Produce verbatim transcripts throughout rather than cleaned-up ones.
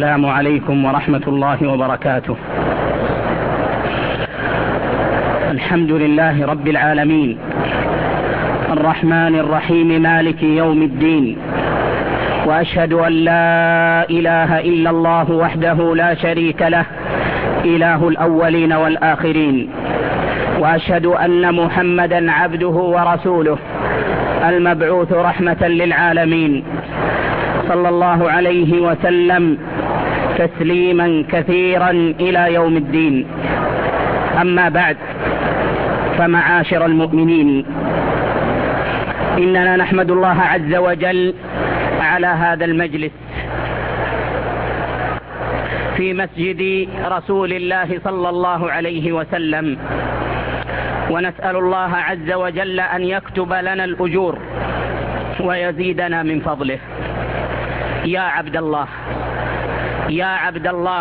السلام عليكم ورحمة الله وبركاته. الحمد لله رب العالمين، الرحمن الرحيم، مالك يوم الدين، وأشهد أن لا إله إلا الله وحده لا شريك له، إله الأولين والآخرين، وأشهد أن محمدا عبده ورسوله المبعوث رحمة للعالمين، صلى الله عليه وسلم تسليما كثيرا إلى يوم الدين. أما بعد، فمعاشر المؤمنين، إننا نحمد الله عز وجل على هذا المجلس في مسجد رسول الله صلى الله عليه وسلم، ونسأل الله عز وجل أن يكتب لنا الأجور ويزيدنا من فضله. يا عبد الله، يا عبد الله،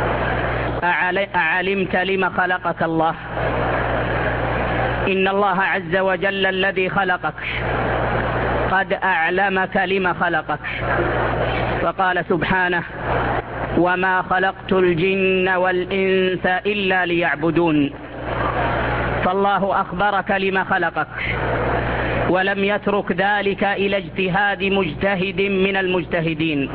أعلمت لما خلقك الله؟ إن الله عز وجل الذي خلقك قد أعلمك لما خلقك، فقال سبحانه: وما خلقت الجن والإنس إلا ليعبدون. فالله أخبرك لما خلقك، ولم يترك ذلك إلى اجتهاد مجتهد من المجتهدين،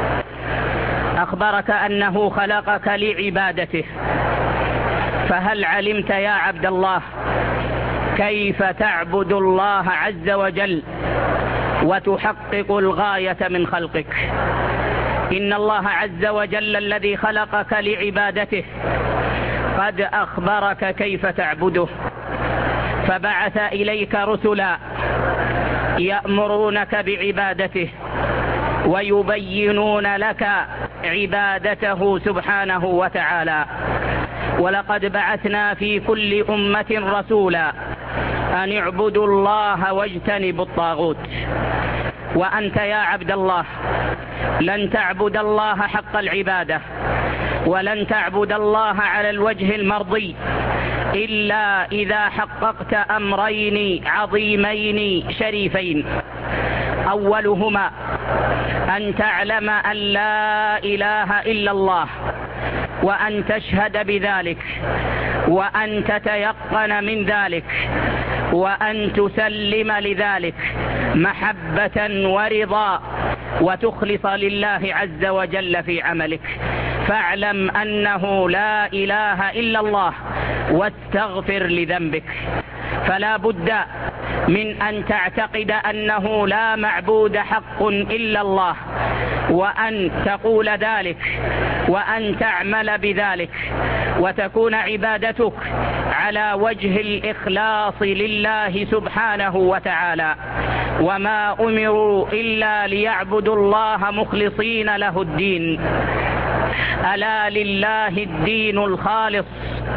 أخبرك أنه خلقك لعبادته. فهل علمت يا عبد الله كيف تعبد الله عز وجل وتحقق الغاية من خلقك؟ إن الله عز وجل الذي خلقك لعبادته قد أخبرك كيف تعبده، فبعث إليك رسلا يأمرونك بعبادته ويبينون لك عبادته سبحانه وتعالى. ولقد بعثنا في كل أمة رسولا أن اعبدوا الله واجتنبوا الطاغوت. وأنت يا عبد الله لن تعبد الله حق العبادة، ولن تعبد الله على الوجه المرضي إلا إذا حققت أمرين عظيمين شريفين. أولهما أن تعلم أن لا إله إلا الله، وأن تشهد بذلك، وأن تتيقن من ذلك، وأن تسلم لذلك محبة ورضا، وتخلص لله عز وجل في عملك. فاعلم أنه لا إله إلا الله واستغفر لذنبك. فلا بد من أن تعتقد أنه لا معبود حق إلا الله، وأن تقول ذلك، وأن تعمل بذلك، وتكون عبادتك على وجه الإخلاص لله سبحانه وتعالى. وما أمروا إلا ليعبدوا الله مخلصين له الدين، ألا لله الدين الخالص.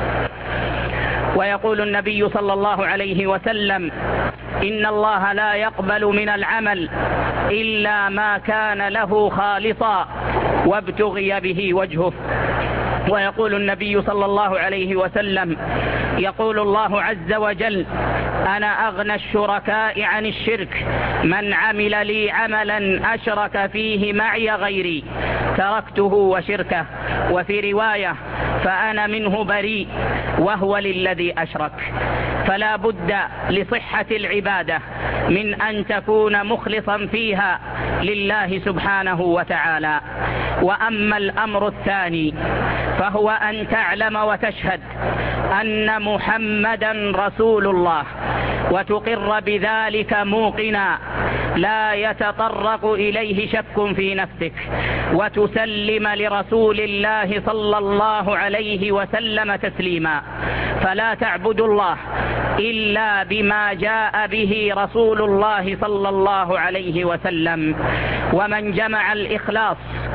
ويقول النبي صلى الله عليه وسلم: إن الله لا يقبل من العمل إلا ما كان له خالصا وابتغي به وجهه. ويقول النبي صلى الله عليه وسلم: يقول الله عز وجل: أنا أغنى الشركاء عن الشرك، من عمل لي عملا أشرك فيه معي غيري تركته وشركه. وفي رواية: فأنا منه بريء وهو للذي أشرك. فلا بد لصحة العبادة من أن تكون مخلصا فيها لله سبحانه وتعالى. وأما الأمر الثاني فهو أن تعلم وتشهد أن محمدا رسول الله، وتقر بذلك موقنا لا يتطرق إليه شك في نفسك، وتسلم لرسول الله صلى الله عليه وسلم تسليما. فلا تعبد الله إلا بما جاء به رسول الله صلى الله عليه وسلم. ومن جمع الإخلاص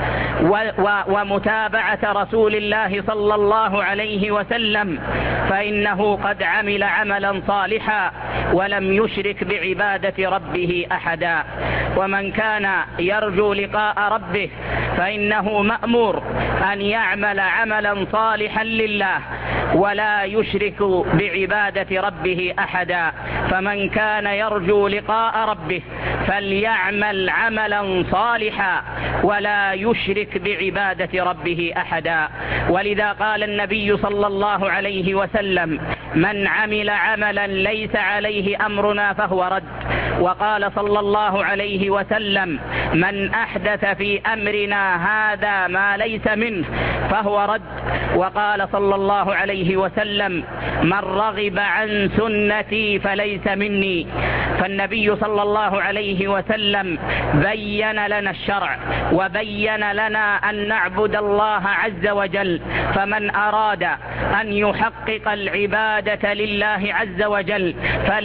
ومتابعة رسول الله صلى الله عليه وسلم فإنه قد عمل عملا صالحا ولم يشرك بعبادة ربه أحدا. ومن كان يرجو لقاء ربه فإنه مأمور أن يعمل عملا صالحا لله ولا يشرك بعبادة ربه أحدا. فمن كان يرجو لقاء ربه فليعمل عملا صالحا ولا يشرك بعبادة ربه أحدا. ولذا قال النبي صلى الله عليه وسلم: من عمل عملا ليس عليه أمرنا فهو رد. وقال صلى الله عليه وسلم: من أحدث في أمرنا هذا ما ليس منه فهو رد. وقال صلى الله عليه وسلم: من رغب عن سنتي فليس مني. فالنبي صلى الله عليه وسلم بين لنا الشرع وبين لنا أن نعبد الله عز وجل. فمن أراد أن يحقق العبادة لله عز وجل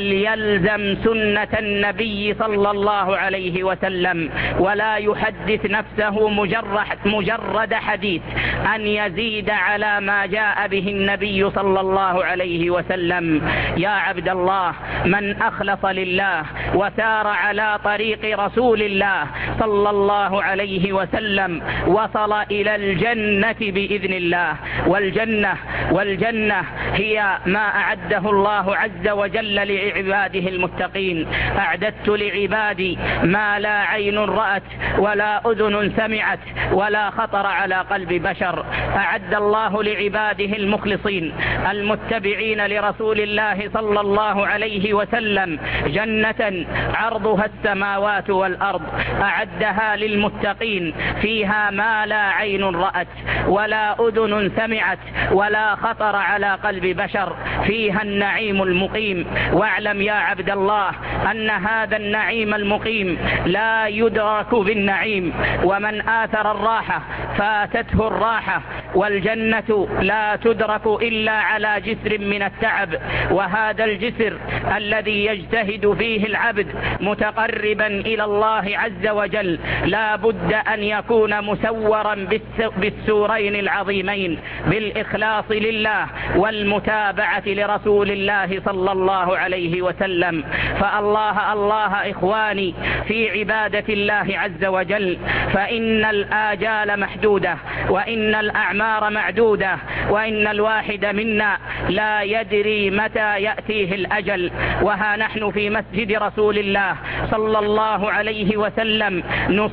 فليلزم سنة النبي صلى الله عليه وسلم، ولا يحدث نفسه مجرد, مجرد حديث أن يزيد على ما جاء به النبي صلى الله عليه وسلم. يا عبد الله، من أخلص لله وسار على طريق رسول الله صلى الله عليه وسلم وصل إلى الجنة بإذن الله. والجنة والجنة هي ما أعده الله عز وجل لعباده المتقين. أعددت لعبادي ما لا عين رأت ولا أذن سمعت ولا خطر على قلب بشر. أعد الله لعباده المخلصين المتبعين لرسول الله صلى الله عليه وسلم جنة عرضها السماوات والأرض، أعدها للمتقين فيها ما لا عين رأت ولا أذن سمعت ولا خطر على قلب بشر، فيها النعيم المقيم. واعلم يا عبد الله أن هذا النعيم المقيم لا يدرك بالنعيم، ومن آثر الراحة فاتته الراحة. والجنة لا تدرك إلا على جسر من التعب، وهذا الجسر الذي يجتهد فيه العبد متقربا إلى الله عز وجل لا بد أن يكون مسورا بالسورين العظيمين، بالإخلاص لله والمتابعة لرسول الله صلى الله عليه وسلم. فالله الله إخواني في عبادة الله عز وجل، فإن الآجال محدودة وإن الأعمار معدودة، وإن الواحد منا لا يدري متى يأتيه الأجل. وها نحن في مسجد رسول الله صلى الله عليه وسلم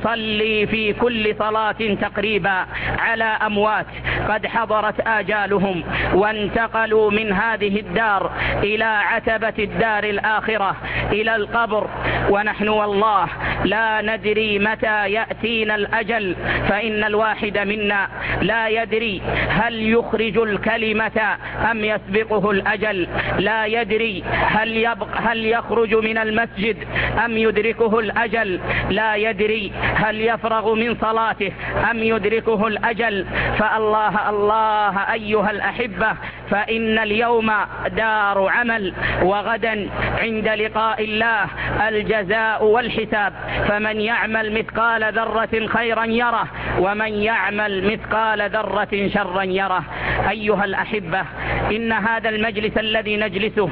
نصلي في كل صلاة تقريبا على أموات قد حضرت آجالهم وانتقلوا من هذه الدار إلى عتبة الدار الآخرة إلى القبر، ونحن والله لا ندري متى يأتينا الأجل. فإن الواحد منا لا يدري هل يخرج الكلمة أم يسبقه الأجل، لا يدري هل, يبق هل يخرج من المسجد أم يدركه الأجل، لا يدري هل يفرغ من صلاته أم يدركه الأجل. فالله الله أيها الأحبة، فإن اليوم دار عمل، وغدا عند لقاء الله الجزاء والحساب. فمن يعمل مثقال ذرة خيرا يره، ومن يعمل مثقال ذرة شرا يره. أيها الأحبة، إن هذا المجلس الذي نجلسه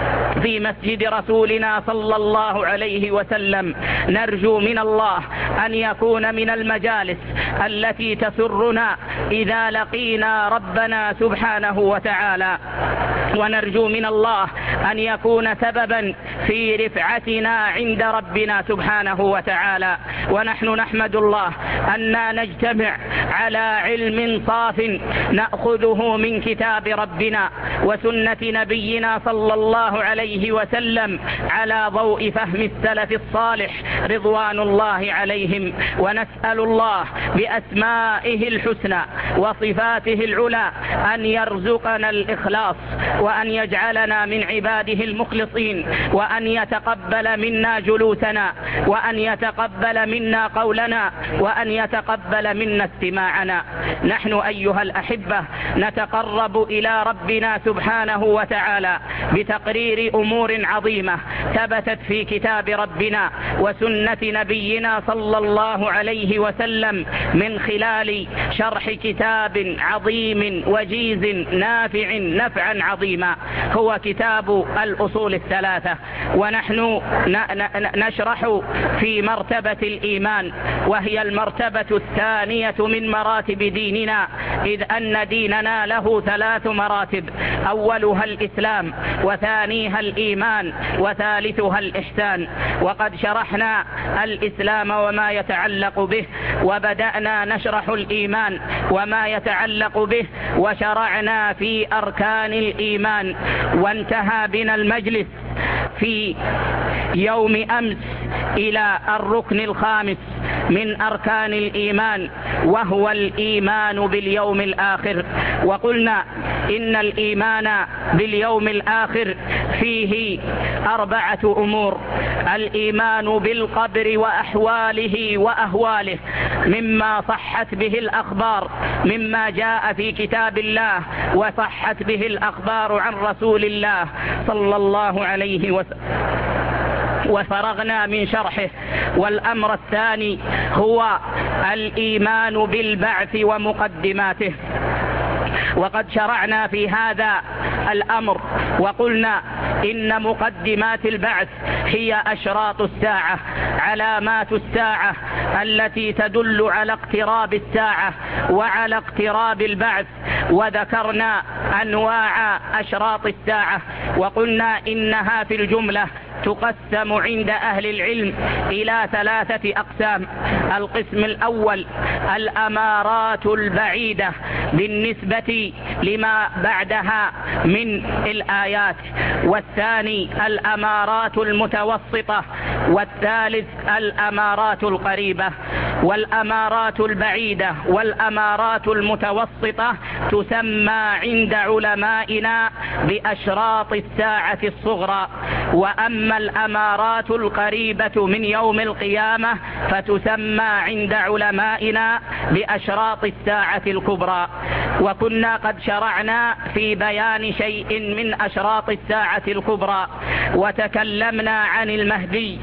في مسجد رسولنا صلى الله عليه وسلم نرجو من الله أن يكون من المجالس التي تسرنا إذا لقينا ربنا سبحانه وتعالى، ونرجو من الله أن يكون سببا في رفعتنا عند ربنا سبحانه وتعالى. ونحن نحمد الله أننا نجتمع على علم صاف نأخذه من كتاب ربنا وسنة نبينا صلى الله عليه وسلم على ضوء فهم السلف الصالح رضوان الله عليهم. ونسأل الله بأسمائه الحسنى وصفاته العلى أن يرزقنا الإخلاص، وأن يجعلنا من عباده المخلصين، وأن يتقبل منا جلوسنا، وأن يتقبل منا قولنا، وأن يتقبل منا استماعنا. نحن أيها الأحبة نتقرب إلى ربنا سبحانه وتعالى بتقرير أمور عظيمة ثبتت في كتاب ربنا وسنة نبينا صلى الله عليه وسلم من خلال شرح كتاب عظيم وجيز نافع نفعا عظيما، هو كتاب الأصول الثلاثة ونحن نشرح في مرتبة الإيمان، وهي المرتبة الثانية من مراتب ديننا، إذ أن ديننا له ثلاث مراتب: أولها الإسلام، وثانيها الإيمان، وثالثها الإحسان. وقد شرحنا الإسلام وما يتعلق به، وبدأنا نشرح الإيمان وما يتعلق به، وشرعنا في أركان الإيمان، وانتهى بنا المجلس في يوم أمس إلى الركن الخامس من أركان الإيمان، وهو الإيمان باليوم الآخر. وقلنا إن الإيمان باليوم الآخر فيه أربعة أمور: الإيمان بالقبر وأحواله وأهواله، مما صحت به الأخبار، مما جاء في كتاب الله وصحت به الأخبار عن رسول الله صلى الله عليه وسلم، وفرغنا من شرحه. والأمر الثاني هو الإيمان بالبعث ومقدماته، وقد شرعنا في هذا الأمر وقلنا إن مقدمات البعث هي أشراط الساعة، علامات الساعة التي تدل على اقتراب الساعة وعلى اقتراب البعث. وذكرنا أنواع أشراط الساعة، وقلنا إنها في الجملة تقسم عند أهل العلم إلى ثلاثة أقسام. القسم الأول الأمارات البعيدة بالنسبة لما بعدها من الآيات، والثاني الأمارات المتوسطة، والثالث الأمارات القريبة. والأمارات البعيدة والأمارات المتوسطة تسمى عند علمائنا بأشراط الساعة الصغرى، وأما الأمارات القريبة من يوم القيامة فتسمى عند علمائنا بأشراط الساعة الكبرى. وكنا قد شرعنا في بيان شيء من أشراط الساعة الكبرى، وتكلمنا عن المهدي،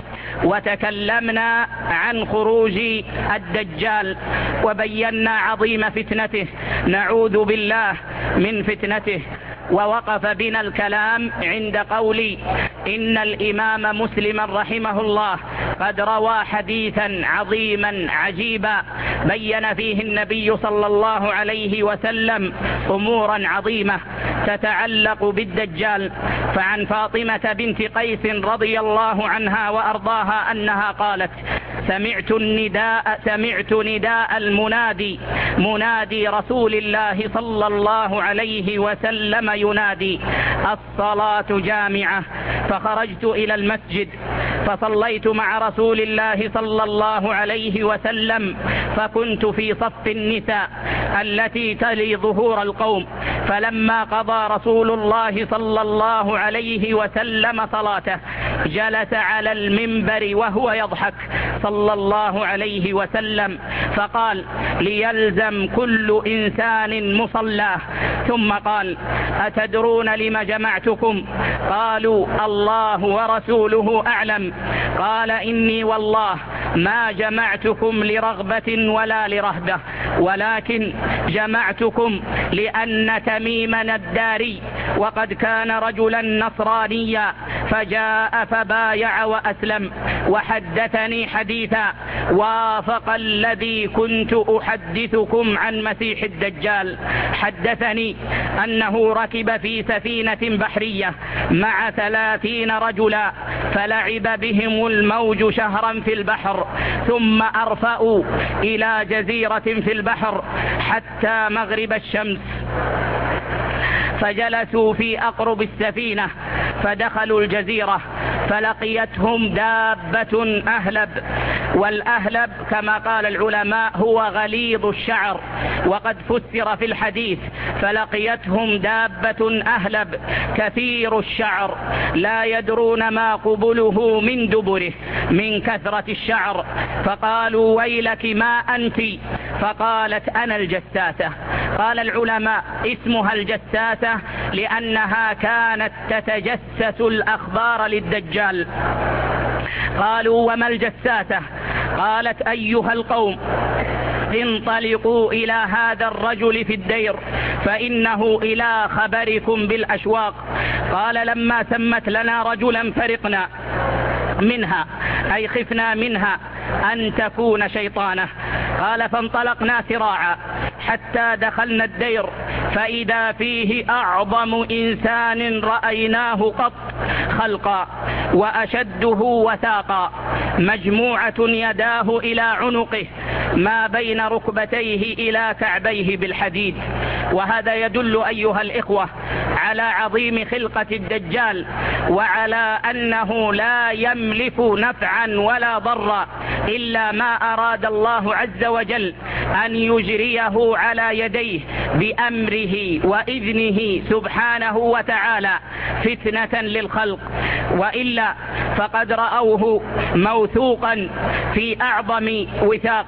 وتكلمنا عن خروج الدجال، وبينا عظيم فتنته، نعوذ بالله من فتنته. ووقف بنا الكلام عند قولي إن الإمام مسلم رحمه الله قد روى حديثا عظيما عجيبا بين فيه النبي صلى الله عليه وسلم أمورا عظيمة تتعلق بالدجال. فعن فاطمة بنت قيس رضي الله عنها وأرضاها أنها قالت: سمعت النداء سمعت نداء المنادي منادي رسول الله صلى الله عليه وسلم ينادي: الصلاة جامعة. فخرجت إلى المسجد فصليت مع رسول الله صلى الله عليه وسلم، فكنت في صف النساء التي تلي ظهور القوم. فلما قضى رسول الله صلى الله عليه وسلم صلاته جلس على المنبر وهو يضحك صلى الله عليه وسلم، فقال: ليلزم كل إنسان مصلاه. ثم قال: أتدرون لم جمعتكم؟ قالوا: الله ورسوله أعلم. قال: إني والله ما جمعتكم لرغبة ولا لرهبة، ولكن جمعتكم لأن تميمنا الداري وقد كان رجلا نصرانيا فجاء فبايع وأسلم، وحدثني حديثا وافق الذي كنت أحدثكم عن مسيح الدجال. حدثني أنه ركب في سفينة بحرية مع ثلاثين رجلا، فلعب بهم الموج شهرا في البحر، ثم أرفأوا إلى جزيرة في البحر حتى مغرب الشمس، فجلسوا في أقرب السفينة، فدخلوا الجزيرة فلقيتهم دابة أهلب. والأهلب كما قال العلماء هو غليظ الشعر، وقد فسر في الحديث: فلقيتهم دابة أهلب كثير الشعر لا يدرون ما قبله من دبره من كثرة الشعر. فقالوا: ويلك ما أنت؟ فقالت: أنا الجساسة. قال العلماء: اسمها الجساسة لأنها كانت تتجسس الأخبار للدجال. قالوا: وما الجساسة؟ قالت: أيها القوم، انطلقوا إلى هذا الرجل في الدير فإنه إلى خبركم بالأشواق. قال لما سمت لنا رجلا فرقنا منها، أي خفنا منها أن تكون شيطانة. قال فانطلقنا سراعا حتى دخلنا الدير فإذا فيه أعظم إنسان رأيناه قط خلقا وأشده وثاقا، مجموعة يداه إلى عنقه ما بين ركبتيه إلى كعبيه بالحديد. وهذا يدل أيها الإخوة على عظيم خلقة الدجال، وعلى أنه لا يملك نفعا ولا ضرا إلا ما أراد الله عز وجل أن يجريه على يديه بأمره وإذنه سبحانه وتعالى فتنة للخلق، وإلا فقد رأوه موثوقا في أعظم وثاق.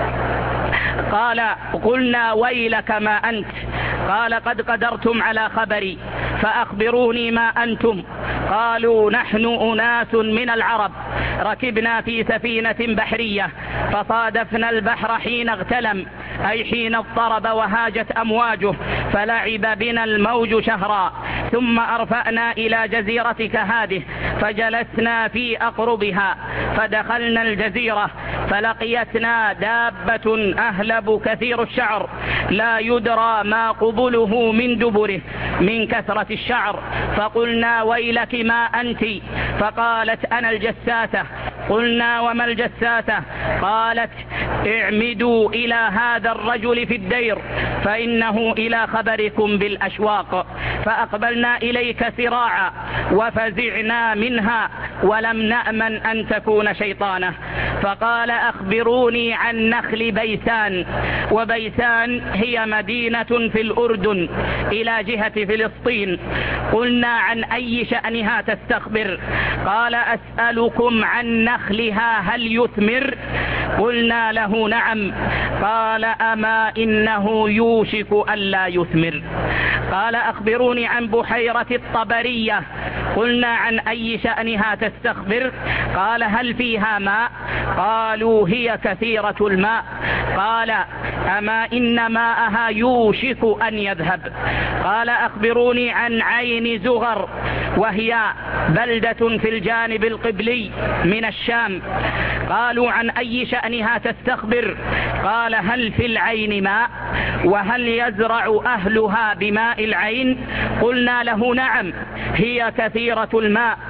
قال قلنا ويلك ما أنت، قال قد قدرتم على خبري فأخبروني ما أنتم. قالوا نحن أناس من العرب ركبنا في سفينة بحرية فصادفنا البحر حين اغتلم، أي حين اضطرب وهاجت أمواجه فلعب بنا الموج شهرا، ثم أرفأنا إلى جزيرتك هذه فجلسنا في أقربها فدخلنا الجزيرة فلقيتنا دابة أهلب كثير الشعر لا يدرى ما قبله من دبره من كثرة الشعر، فقلنا ويلك ما أنت، فقالت أنا الجساسة. قلنا وما الجساسة؟ قالت اعمدوا إلى هذا الرجل في الدير فإنه إلى خبركم بالأشواق. فأقبلنا إليك سراعا وفزعنا منها ولم نأمن أن تكون شيطانة. فقال أخبروني عن نخل بيسان، وبيسان هي مدينة في الأردن إلى جهة فلسطين. قلنا عن أي شأنها تستخبر؟ قال أسألكم عن نخلها هل يثمر؟ قلنا له نعم. قال أما إنه يوشك ألا يثمر. قال أخبروني عن بحيرة الطبرية. قلنا عن أي شأنها تستخبر؟ قال هل فيها ماء؟ قالوا هي كثيرة الماء. قال أما إن ماءها يوشك أن يذهب. قال أخبروني عن عين زغر، وهي بلدة في الجانب القبلي من الشام. قالوا عن أي شأنها تستخبر؟ قال هل في العين ماء؟ وهل يزرع أهلها بماء العين؟ قلنا له نعم، هي كثيرة الماء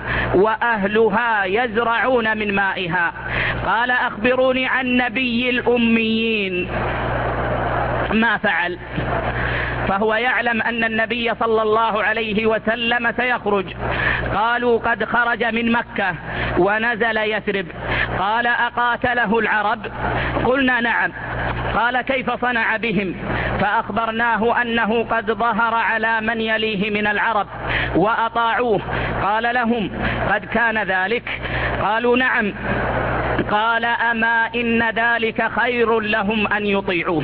وأهلها يزرعون من مائها. قال أخبروني عن نبي الأميين ما فعل؟ فهو يعلم أن النبي صلى الله عليه وسلم سيخرج. قالوا قد خرج من مكة ونزل يثرب. قال أقاتله العرب؟ قلنا نعم. قال كيف صنع بهم؟ فأخبرناه أنه قد ظهر على من يليه من العرب وأطاعوه. قال لهم قد كان ذلك؟ قالوا نعم. قال أما إن ذلك خير لهم أن يطيعوه.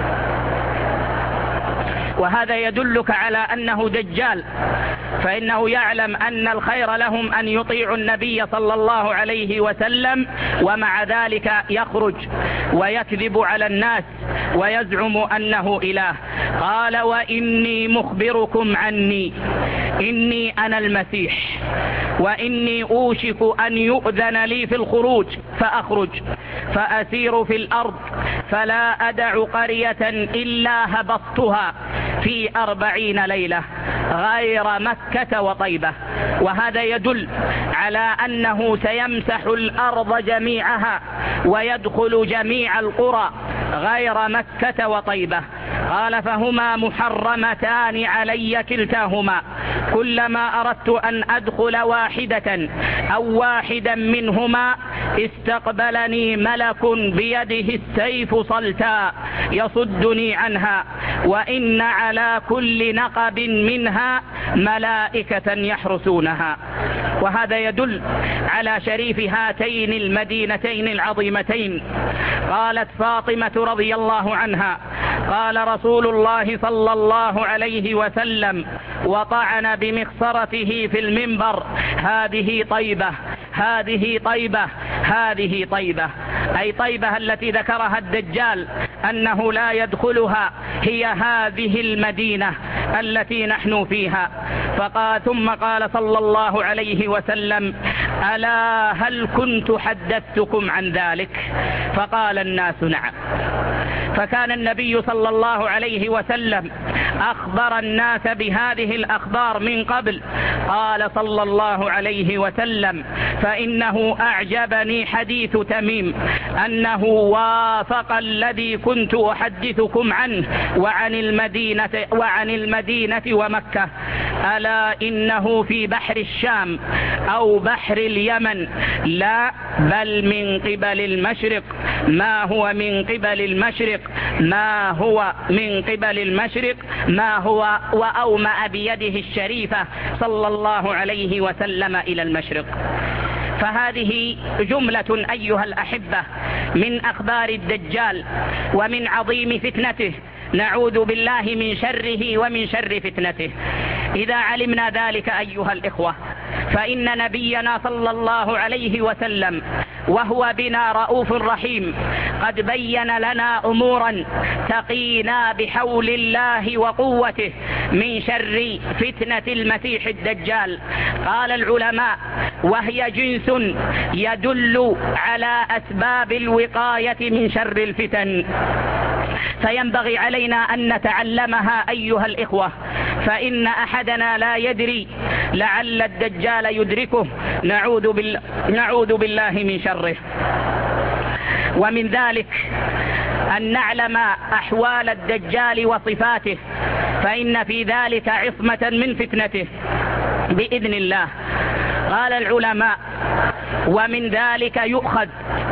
وهذا يدلك على أنه دجال، فإنه يعلم أن الخير لهم أن يطيعوا النبي صلى الله عليه وسلم، ومع ذلك يخرج ويكذب على الناس ويزعم أنه إله. قال وإني مخبركم عني، إني أنا المسيح، وإني أوشك أن يؤذن لي في الخروج فأخرج فأسير في الأرض فلا أدع قرية إلا هبطتها في أربعين ليلة غير مكة وطيبة. وهذا يدل على أنه سيمسح الأرض جميعها ويدخل جميع القرى غير مكة وطيبة. قال فهما محرمتان علي كلتاهما، كلما أردت أن أدخل واحدة أو واحدا منهما استقبلني ملك بيده السيف صلتا يصدني عنها، وإن على كل نقب منها ملائكة يحرسونها. وهذا يدل على شريف هاتين المدينتين العظيمتين. قالت فاطمة رضي الله عنها قال رسول الله صلى الله عليه وسلم وطعن بمخصرته في المنبر هذه طيبة، هذه طيبة، هذه طيبة، أي طيبة التي ذكرها الدجال أنه لا يدخلها، هي هذه المدينة التي نحن فيها. فقال ثم قال صلى الله عليه وسلم: ألا هل كنت حدثتكم عن ذلك؟ فقال الناس: نعم. فكان النبي صلى الله عليه وسلم أخبر الناس بهذه الأخبار من قبل. قال صلى الله عليه وسلم: فإنه أعجبني حديث تميم أنه وافق الذي كنت أحدثكم عنه وعن المدينة, وعن المدينة ومكة. ألا إنه في بحر الشام أو بحر اليمن، لا بل من قبل المشرق. ما هو من قبل المشرق ما هو من قبل المشرق ما هو وأومأ بيده الشريفة صلى الله عليه وسلم إلى المشرق. فهذه جملة أيها الأحبة من أخبار الدجال ومن عظيم فتنته، نعوذ بالله من شره ومن شر فتنته. إذا علمنا ذلك أيها الإخوة، فإن نبينا صلى الله عليه وسلم وهو بنا رؤوف رحيم قد بين لنا أمورا تقينا بحول الله وقوته من شر فتنة المسيح الدجال. قال العلماء: وهي جنس يدل على أسباب الوقاية من شر الفتن، فينبغي علينا أن نتعلمها أيها الإخوة، فإن أحدنا لا يدري، لعل الدجال يدركه، نعوذ بالله, نعوذ بالله من شره. ومن ذلك أن نعلم أحوال الدجال وصفاته، فإن في ذلك عصمة من فتنته بإذن الله. قال العلماء: ومن ذلك يؤخذ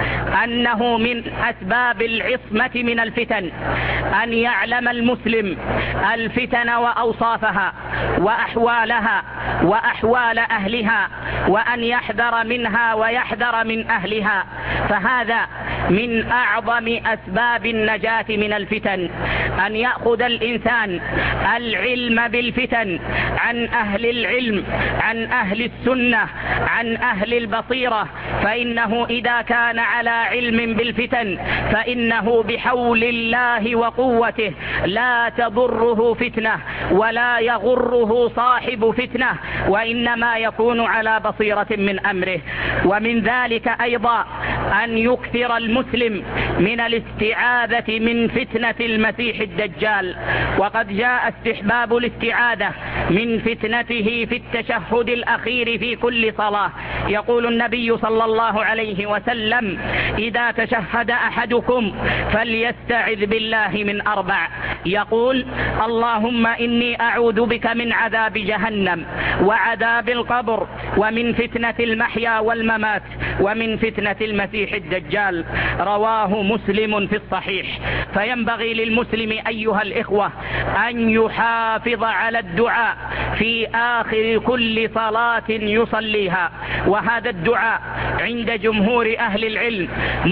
أنه من أسباب العصمة من الفتن أن يعلم المسلم الفتن وأوصافها وأحوالها وأحوال أهلها، وأن يحذر منها ويحذر من أهلها. فهذا من أعظم أسباب النجاة من الفتن، أن يأخذ الإنسان العلم بالفتن عن أهل العلم، عن أهل السنة، عن أهل البصيرة. فإنه إذا كان على علم بالفتن فإنه بحول الله وقوته لا تضره فتنة ولا يغره صاحب فتنة، وإنما يكون على بصيرة من أمره. ومن ذلك أيضا أن يكثر المسلم من الاستعاذة من فتنة المسيح الدجال. وقد جاء استحباب الاستعاذة من فتنته في التشهد الأخير في كل صلاة. يقول النبي صلى الله عليه وسلم: إذا تشهد أحدكم فليستعذ بالله من أربع. يقول: اللهم إني أعوذ بك من عذاب جهنم وعذاب القبر ومن فتنة المحيا والممات ومن فتنة المسيح الدجال. رواه مسلم في الصحيح. فينبغي للمسلم أيها الإخوة أن يحافظ على الدعاء في آخر كل صلاة يصليها، وهذا الدعاء عند جمهور أهل العلم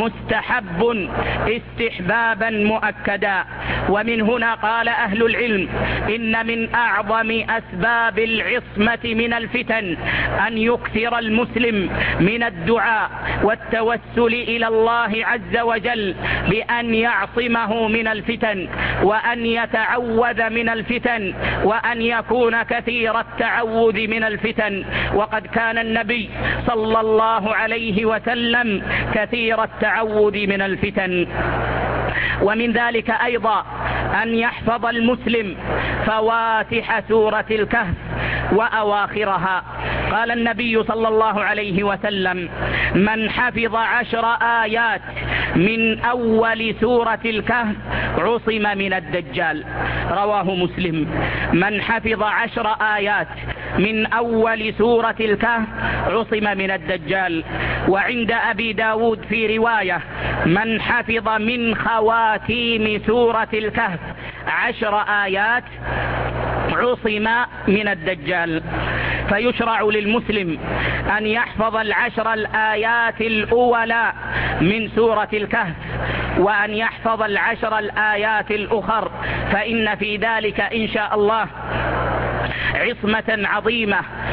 مستحب استحبابا مؤكدا. ومن هنا قال أهل العلم: إن من أعظم أسباب العصمة من الفتن أن يكثر المسلم من الدعاء والتوسل إلى الله عز وجل بأن يعصمه من الفتن، وأن يتعوذ من الفتن، وأن يكون كثير التعوذ من الفتن. وقد كان النبي صلى الله عليه وسلم كثير التعوذ من الفتن. ومن ذلك أيضا أن يحفظ المسلم فواتح سورة الكهف وأواخرها. قال النبي صلى الله عليه وسلم: من حفظ عشر آيات من أول سورة الكهف عصم من الدجال. رواه مسلم. من حفظ عشر آيات من أول سورة الكهف عصم من الدجال. وعند أبي داود في رواية: من حفظ من خواتيم سورة الكهف عشر آيات عصم من الدجال. فيشرع للمسلم أن يحفظ العشر الآيات الأولى من سورة الكهف، وأن يحفظ العشر الآيات الأخر، فإن في ذلك إن شاء الله عصمة عظيمة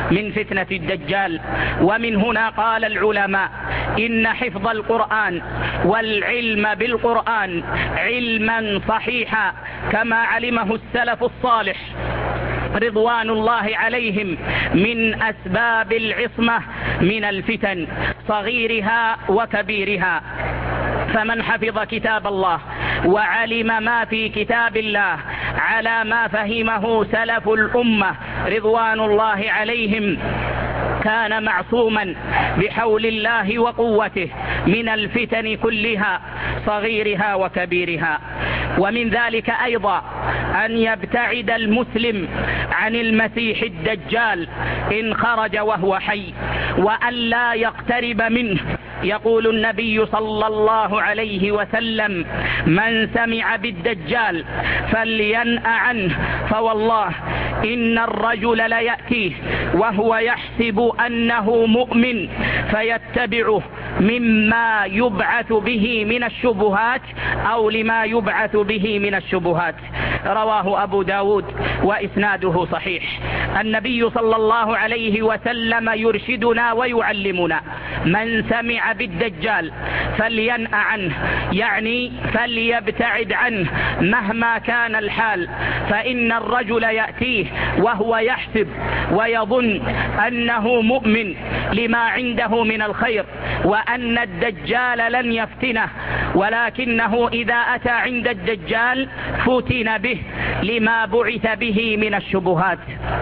من فتنة الدجال. ومن هنا قال العلماء إن حفظ القرآن والعلم بالقرآن علما صحيحا كما علمه السلف الصالح رضوان الله عليهم من أسباب العصمة من الفتن صغيرها وكبيرها. فمن حفظ كتاب الله وعلم ما في كتاب الله على ما فهمه سلف الأمة رضوان الله عليهم كان معصوما بحول الله وقوته من الفتن كلها صغيرها وكبيرها. ومن ذلك أيضا أن يبتعد المسلم عن المسيح الدجال إن خرج وهو حي، وأن لا يقترب منه. يقول النبي صلى الله عليه وسلم: من سمع بالدجال فلينأ عنه، فوالله إن الرجل ليأتيه وهو يحسب أنه مؤمن فيتبعه مما يبعث به من الشبهات أو لما يبعث به من الشبهات. رواه أبو داود وإسناده صحيح. النبي صلى الله عليه وسلم يرشدنا ويعلمنا: من سمع بالدجال فلينأ عنه، يعني فليبتعد عنه مهما كان الحال، فإن الرجل يأتيه وهو يحسب ويظن أنه مؤمن لما عنده من الخير، وأن الدجال لن يفتنه، ولكنه إذا أتى عند الدجال فتن به لما بعث به من الشبهات.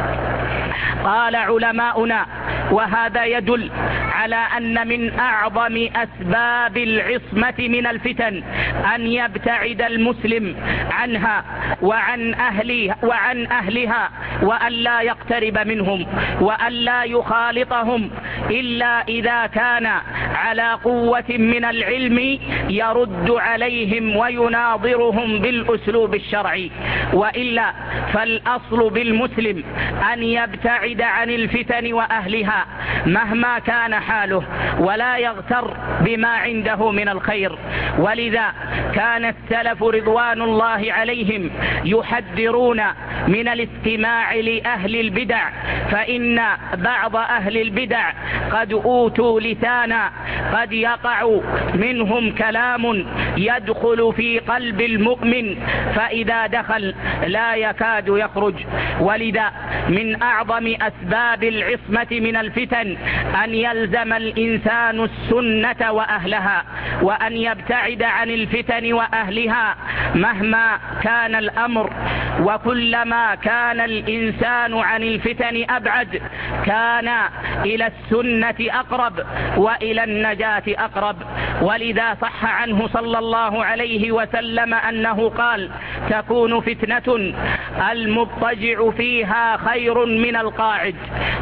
قال علماؤنا: وهذا يدل على أن من أعظم أسباب العصمة من الفتن أن يبتعد المسلم عنها وعن أهلها, وعن أهلها وأن لا يقترب منهم وأن لا يخالطهم إلا إذا كان على قوة من العلم يرد عليهم ويناظرهم بالأسلوب الشرعي، وإلا فالأصل بالمسلم أن يبتعد عن الفتن وأهلها مهما كان حاله ولا يغتر بما عنده من الخير. ولذا كان السلف رضوان الله عليهم يحذرون من الاستماع لأهل البدع، فإن بعض أهل البدع قد أوتوا لسانا قد يقع منهم كلام يدخل في قلب المؤمن، فإذا دخل لا يكاد يخرج. ولذا من أعظم أسباب العصمة من الفتن أن يلزم الإنسان السنة وأهلها، وأن يبتعد عن الفتن وأهلها مهما كان الأمر. وكلما كان الإنسان عن الفتن أبعد كان إلى السنة أقرب وإلى النجاة أقرب. ولذا صح عنه صلى الله عليه وسلم أنه قال: تكون فتنة المضطجع فيها خير من القاعد،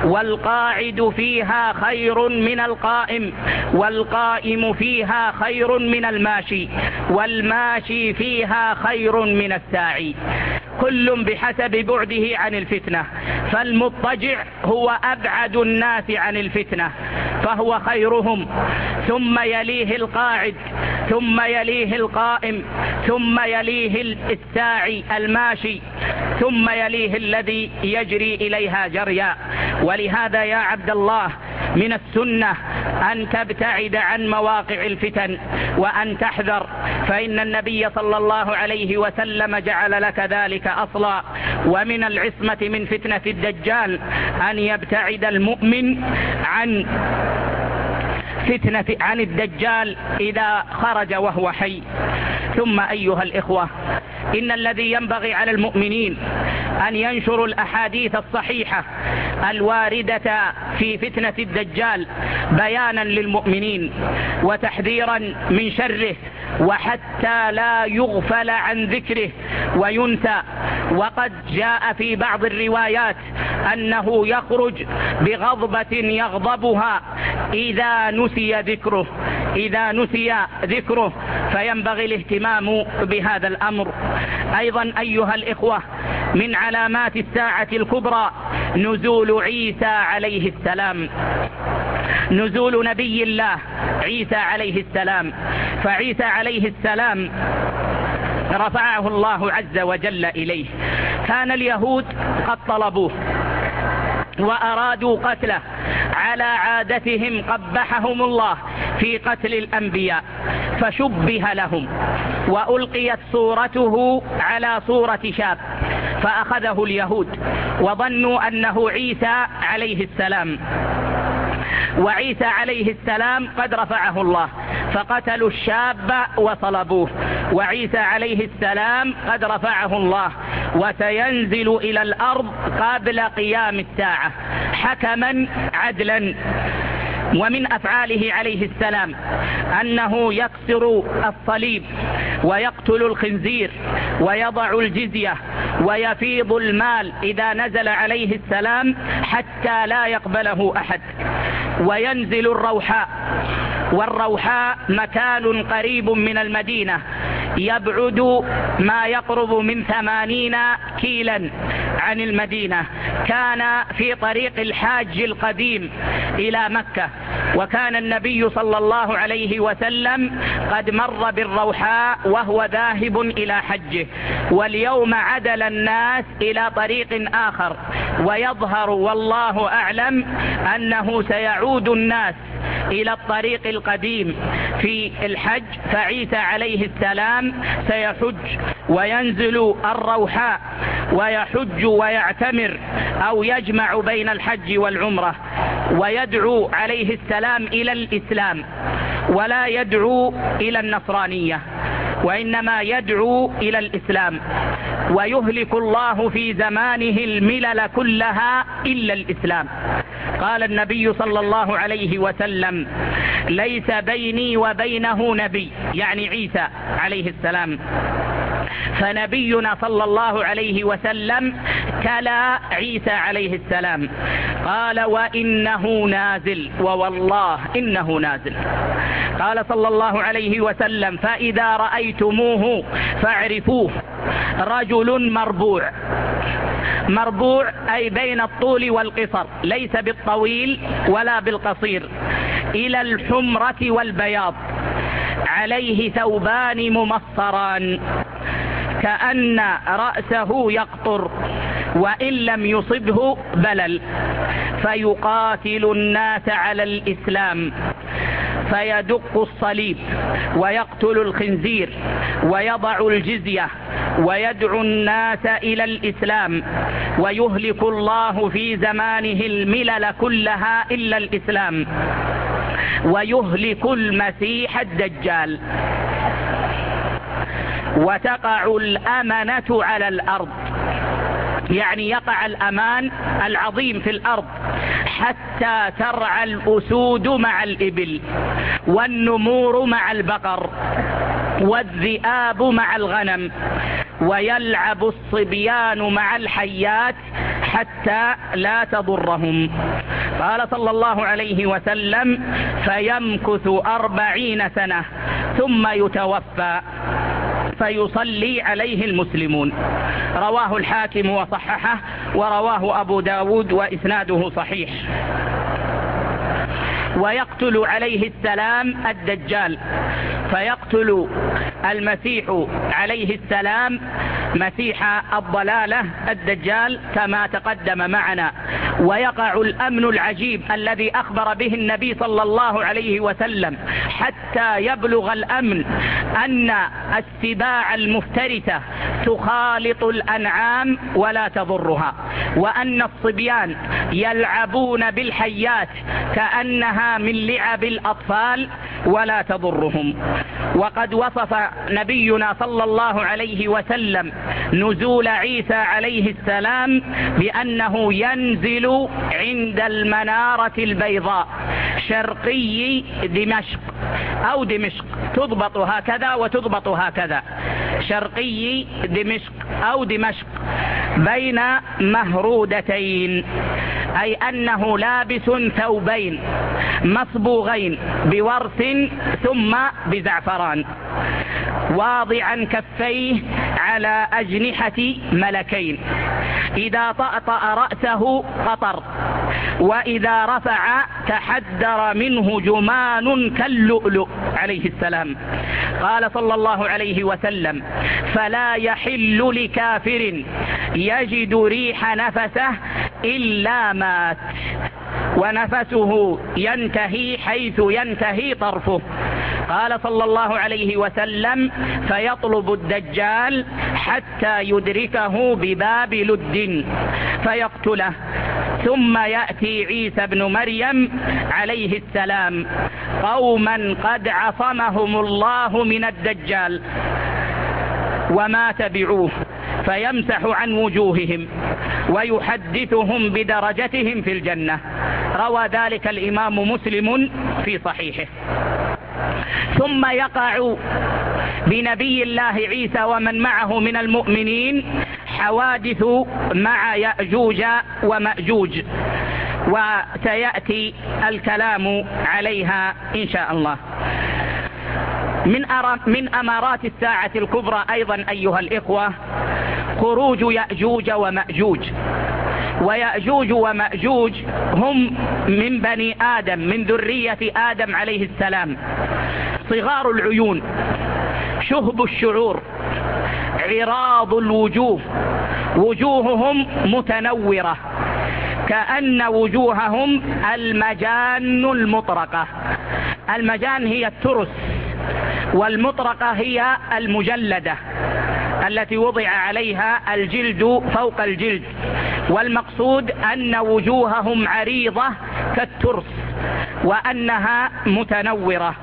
والقاعد فيها خير من القائم، والقائم فيها خير من الماشي، والماشي فيها خير من الساعي، كل بحسب بعده عن الفتنة. فالمضطجع هو أبعد الناس عن الفتنة فهو خيرهم، ثم يليه القاعد، ثم يليه القائم، ثم يليه الساعي الماشي، ثم يليه الذي يجري إليها جريا. ولهذا يا عبد الله من السنة أن تبتعد عن مواقع الفتن وأن تحذر، فإن النبي صلى الله عليه وسلم جعل لك ذلك أصلا. ومن العصمة من فتنة الدجال أن يبتعد المؤمن عن فتنة عن الدجال إذا خرج وهو حي. ثم أيها الإخوة، إن الذي ينبغي على المؤمنين أن ينشروا الأحاديث الصحيحة الواردة في فتنة الدجال بيانا للمؤمنين وتحذيرا من شره، وحتى لا يغفل عن ذكره وينسى. وقد جاء في بعض الروايات أنه يخرج بغضبة يغضبها إذا نسي ذكره إذا نسي ذكره فينبغي الاهتمام بهذا الأمر. أيضا أيها الإخوة، من علامات الساعة الكبرى نزول عيسى عليه السلام، نزول نبي الله عيسى عليه السلام. فعيسى عليه السلام رفعه الله عز وجل إليه. كان اليهود قد طلبوه وأرادوا قتله على عادتهم قبحهم الله في قتل الأنبياء، فشبه لهم وألقيت صورته على صورة شاب، فأخذه اليهود وظنوا أنه عيسى عليه السلام، وعيسى عليه السلام قد رفعه الله، فقتلوا الشاب وصلبوه، وعيسى عليه السلام قد رفعه الله وسينزل إلى الأرض قبل قيام الساعة حكما عدلا. ومن أفعاله عليه السلام أنه يكسر الصليب ويقتل الخنزير ويضع الجزية ويفيض المال إذا نزل عليه السلام حتى لا يقبله أحد، وينزل الروحاء، والروحاء مكان قريب من المدينة يبعد ما يقرب من ثمانين كيلا عن المدينة، كان في طريق الحاج القديم إلى مكة، وكان النبي صلى الله عليه وسلم قد مر بالروحاء وهو ذاهب إلى حجه، واليوم عدل الناس إلى طريق آخر، ويظهر والله أعلم أنه سيعود الناس إلى الطريق القديم في الحج، فعيسى عليه السلام سيحج وينزل الروحاء ويحج ويعتمر أو يجمع بين الحج والعمرة، ويدعو عليه السلام إلى الإسلام ولا يدعو إلى النصرانية، وإنما يدعو إلى الإسلام، ويهلك الله في زمانه الملل كلها إلا الإسلام. قال النبي صلى الله عليه وسلم: ليس بيني وبينه نبي، يعني عيسى عليه السلام، فنبينا صلى الله عليه وسلم تلا عيسى عليه السلام، قال: وإنه نازل، ووالله إنه نازل. قال صلى الله عليه وسلم: فإذا رأيتموه فاعرفوه، رجل مربوع. مربوع أي بين الطول والقصر، ليس بالطويل ولا بالقصير، إلى الحمرة والبياض، عليه ثوبان ممصران كأن رأسه يقطر، وإن لم يصبه بلل، فيقاتل الناس على الإسلام، فيدق الصليب ويقتل الخنزير ويضع الجزية ويدعو الناس إلى الإسلام، ويهلك الله في زمانه الملل كلها إلا الإسلام، ويهلك المسيح الدجال، وتقع الأمنة على الأرض، يعني يقع الأمان العظيم في الأرض، حتى ترعى الأسود مع الإبل، والنمور مع البقر، والذئاب مع الغنم، ويلعب الصبيان مع الحيات حتى لا تضرهم. قال صلى الله عليه وسلم: فيمكث أربعين سنة ثم يتوفى فيصلي عليه المسلمون. رواه الحاكم وصححه، ورواه أبو داود وإسناده صحيح. ويقتل عليه السلام الدجال، فيقتل المسيح عليه السلام مسيح الضلالة الدجال كما تقدم معنا. ويقع الأمن العجيب الذي أخبر به النبي صلى الله عليه وسلم حتى يبلغ الأمن أن السباع المفترسة تخالط الأنعام ولا تضرها، وأن الصبيان يلعبون بالحيات كأنها من لعب الأطفال ولا تضرهم. وقد وصف نبينا صلى الله عليه وسلم نزول عيسى عليه السلام بأنه ينزل عند المنارة البيضاء شرقي دمشق أو دمشق، تضبط هكذا وتضبط هكذا، شرقي دمشق أو دمشق، بين مهرودتين، أي أنه لابس ثوبين مصبوغين بورس ثم بزعفران، واضعا كفيه على أجنحة ملكين، إذا طأطأ رأسه قطر، وإذا رفع تحدر منه جمان كاللؤلؤ عليه السلام. قال صلى الله عليه وسلم: فلا يحل لكافر يجد ريح نفسه إلا مات ونفسه ينتهي حيث ينتهي طرفه. قال صلى الله عليه وسلم: فيطلب الدجال حتى يدركه بباب لد فيقتله، ثم يأتي عيسى بن مريم عليه السلام قوما قد عصمهم الله من الدجال وما تبعوه، فيمسح عن وجوههم ويحدثهم بدرجتهم في الجنة. روى ذلك الإمام مسلم في صحيحه. ثم يقع بنبي الله عيسى ومن معه من المؤمنين حوادث مع يأجوج ومأجوج، وسيأتي الكلام عليها إن شاء الله. من, من أمارات الساعة الكبرى أيضا أيها الإخوة خروج يأجوج ومأجوج. ويأجوج ومأجوج هم من بني آدم، من ذرية آدم عليه السلام، صغار العيون، شهب الشعور، عراض الوجوه، وجوههم متنورة كأن وجوههم المجان المطرقة. المجان هي الترس، والمطرقة هي المجلدة التي وضع عليها الجلد فوق الجلد، والمقصود أن وجوههم عريضة كالترس وأنها متنورة.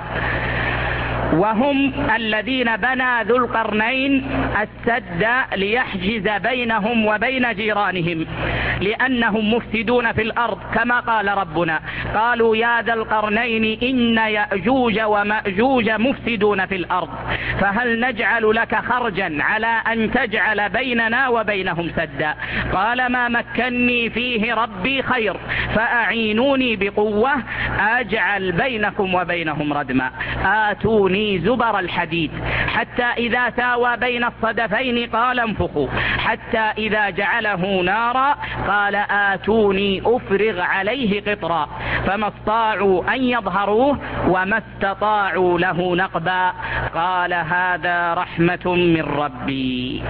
وهم الذين بنى ذو القرنين السد ليحجز بينهم وبين جيرانهم، لأنهم مفسدون في الأرض كما قال ربنا: قالوا يا ذا القرنين إن يأجوج ومأجوج مفسدون في الأرض فهل نجعل لك خرجا على أن تجعل بيننا وبينهم سدا؟ قال ما مكني فيه ربي خير فأعينوني بقوة أجعل بينكم وبينهم ردما آتوني زبر الحديد حتى إذا ساوى بين الصدفين قال انفخوا حتى إذا جعله نارا قال آتوني أفرغ عليه قطرا فما استطاعوا أن يظهروه وما استطاعوا له نقبا قال هذا رحمة من ربي.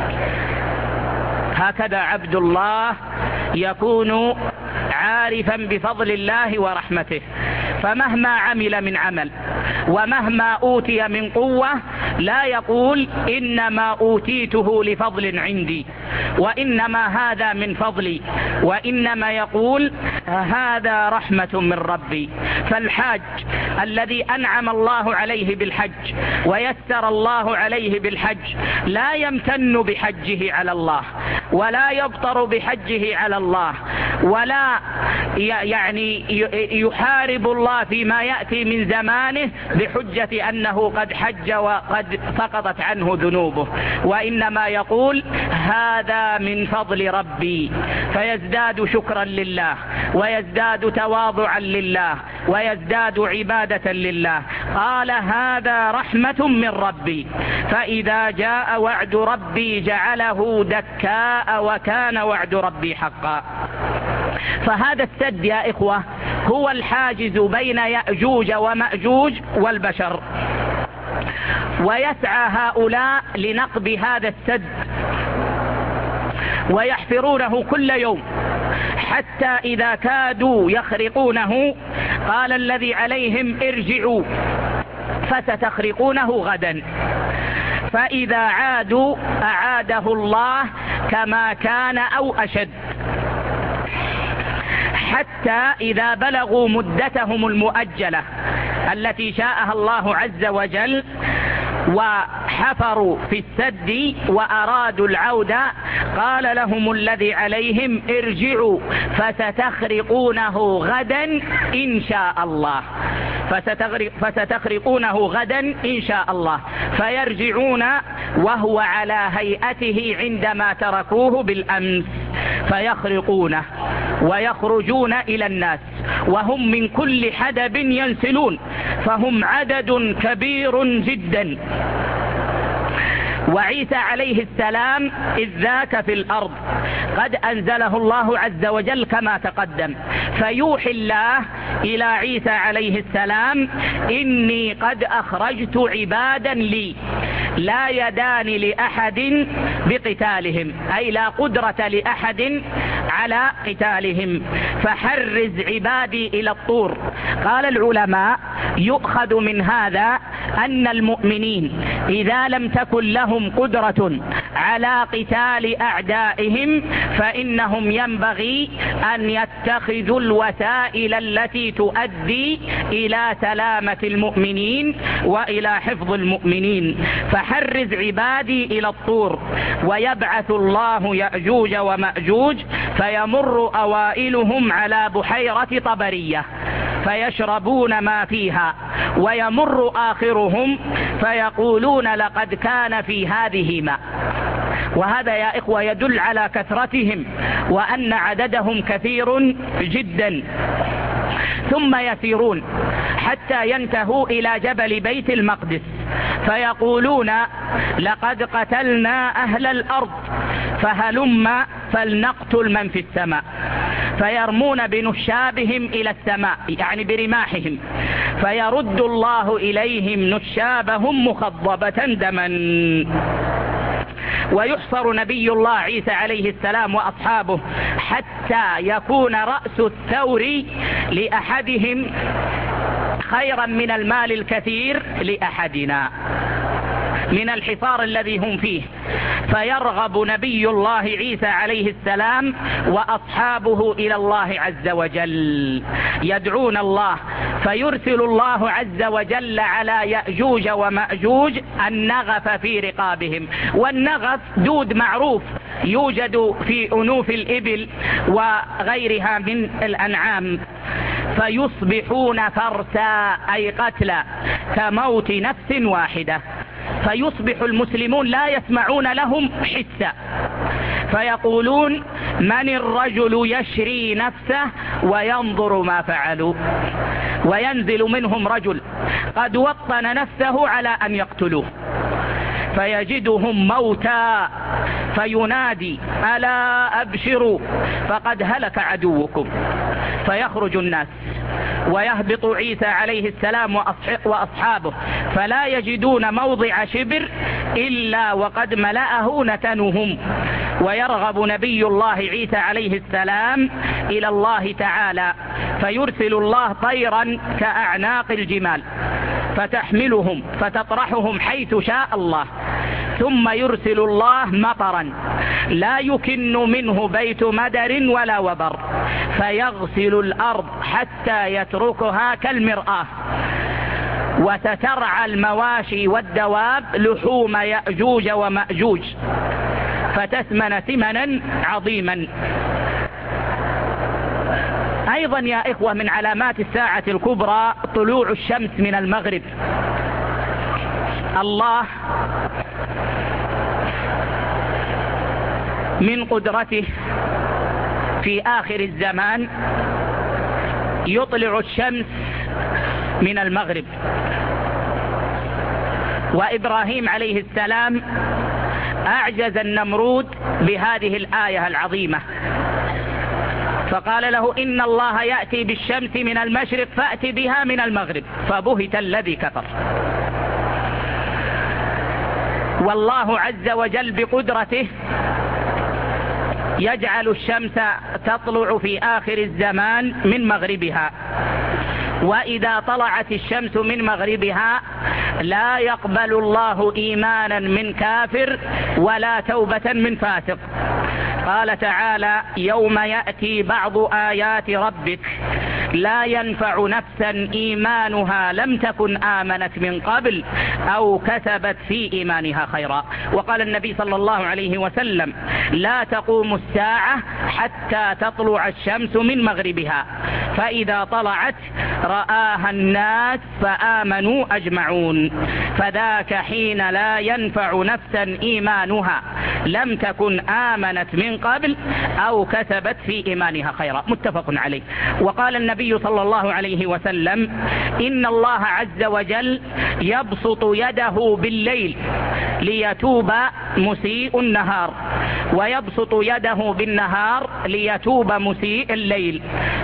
هكذا عبد الله يكون عارفا بفضل الله ورحمته، فمهما عمل من عمل ومهما أوتي من قوة لا يقول إنما أوتيته لفضل عندي وإنما هذا من فضلي، وإنما يقول هذا رحمة من ربي. فالحاج الذي أنعم الله عليه بالحج ويسر الله عليه بالحج لا يمتن بحجه على الله ولا يبطر بحجه على الله ولا يعني يحارب الله فيما يأتي من زمانه بحجة أنه قد حج وقد سقطت عنه ذنوبه، وإنما يقول هذا من فضل ربي، فيزداد شكرا لله ويزداد تواضعا لله ويزداد عبادة لله. قال هذا رحمة من ربي، فإذا جاء وعد ربي جعله دكاء وكان وعد ربي حقا. فهذا السد يا إخوة هو الحاجز بين يأجوج ومأجوج والبشر، ويسعى هؤلاء لنقب هذا السد ويحفرونه كل يوم حتى إذا كادوا يخرقونه قال الذي عليهم ارجعوا فستخرقونه غدا، فإذا عادوا أعاده الله كما كان أو أشد، حتى إذا بلغوا مدتهم المؤجلة التي شاءها الله عز وجل وحفروا في السد وأرادوا العودة قال لهم الذي عليهم ارجعوا فستخرقونه غدا إن شاء الله، فستخرقونه غدا إن شاء الله، فيرجعون وهو على هيئته عندما تركوه بالأمس فيخرقونه ويخرجون إلى الناس وهم من كل حدب ينسلون، فهم عدد كبير جدا. وعيسى عليه السلام إذ ذاك في الأرض قد أنزله الله عز وجل كما تقدم، فيوحي الله إلى عيسى عليه السلام إني قد أخرجت عبادا لي لا يدان لأحد بقتالهم، أي لا قدرة لأحد على قتالهم، فحرز عبادي إلى الطور. قال العلماء يؤخذ من هذا أن المؤمنين إذا لم تكن لهم قدرة على قتال أعدائهم فإنهم ينبغي أن يتخذوا الوسائل التي تؤدي إلى سلامة المؤمنين وإلى حفظ المؤمنين. فحرز عبادي إلى الطور، ويبعث الله يأجوج ومأجوج فيمر أوائلهم على بحيرة طبرية فيشربون ما فيها، ويمر آخرهم فيقولون لقد كان في هذه ماء. وهذا يا إخوة يدل على كثرتهم وأن عددهم كثير جدا. ثم يسيرون حتى ينتهوا إلى جبل بيت المقدس فيقولون لقد قتلنا أهل الأرض فهلم فلنقتل من في السماء، فيرمون بنشابهم إلى السماء يعني برماحهم، فيرد الله إليهم نشابهم مخضبة دما. ويحصر نبي الله عيسى عليه السلام وأصحابه حتى يكون رأس الثور لأحدهم خيرا من المال الكثير لأحدنا من الحصار الذي هم فيه. فيرغب نبي الله عيسى عليه السلام وأصحابه إلى الله عز وجل، يدعون الله، فيرسل الله عز وجل على يأجوج ومأجوج النغف في رقابهم. والنغف دود معروف يوجد في أنوف الإبل وغيرها من الأنعام، فيصبحون فرسا أي قتلى كموت نفس واحدة، فيصبح المسلمون لا يسمعون لهم حسا، فيقولون من الرجل يشري نفسه وينظر ما فعلوا. وينزل منهم رجل قد وطن نفسه على أن يقتلوه فيجدهم موتى فينادي ألا أبشروا فقد هلك عدوكم، فيخرج الناس ويهبط عيسى عليه السلام وأصحابه فلا يجدون موضع شبر إلا وقد ملأه نتنهم. ويرغب نبي الله عيسى عليه السلام إلى الله تعالى فيرسل الله طيرا كأعناق الجمال فتحملهم فتطرحهم حيث شاء الله، ثم يرسل الله مطرا لا يكن منه بيت مدر ولا وبر فيغسل الأرض حتى يتركها كالمرآة، وتترعى المواشي والدواب لحوم يأجوج ومأجوج فتثمن ثمنا عظيما. أيضا يا إخوة من علامات الساعة الكبرى طلوع الشمس من المغرب. الله من قدرته في آخر الزمان يطلع الشمس من المغرب. وإبراهيم عليه السلام أعجز النمرود بهذه الآية العظيمة فقال له إن الله يأتي بالشمس من المشرق فأت بها من المغرب فبهت الذي كفر. والله عز وجل بقدرته يجعل الشمس تطلع في آخر الزمان من مغربها، وإذا طلعت الشمس من مغربها لا يقبل الله إيمانا من كافر ولا توبة من فاسق. قال تعالى يوم يأتي بعض آيات ربك لا ينفع نفسا إيمانها لم تكن آمنت من قبل أو كسبت في إيمانها خيرا. وقال النبي صلى الله عليه وسلم لا تقوم الساعة حتى تطلع الشمس من مغربها، فإذا طلعت رآها الناس فآمنوا أجمعون، فذاك حين لا ينفع نفسا إيمانها لم تكن آمنت من قبل أو كسبت في إيمانها خيرا. متفق عليه. وقال النبي صلى الله عليه وسلم إن الله عز وجل يبسط يده بالليل ليتوب مسيء النهار، ويبسط يده بالنهار ليتوب مسيء الليل.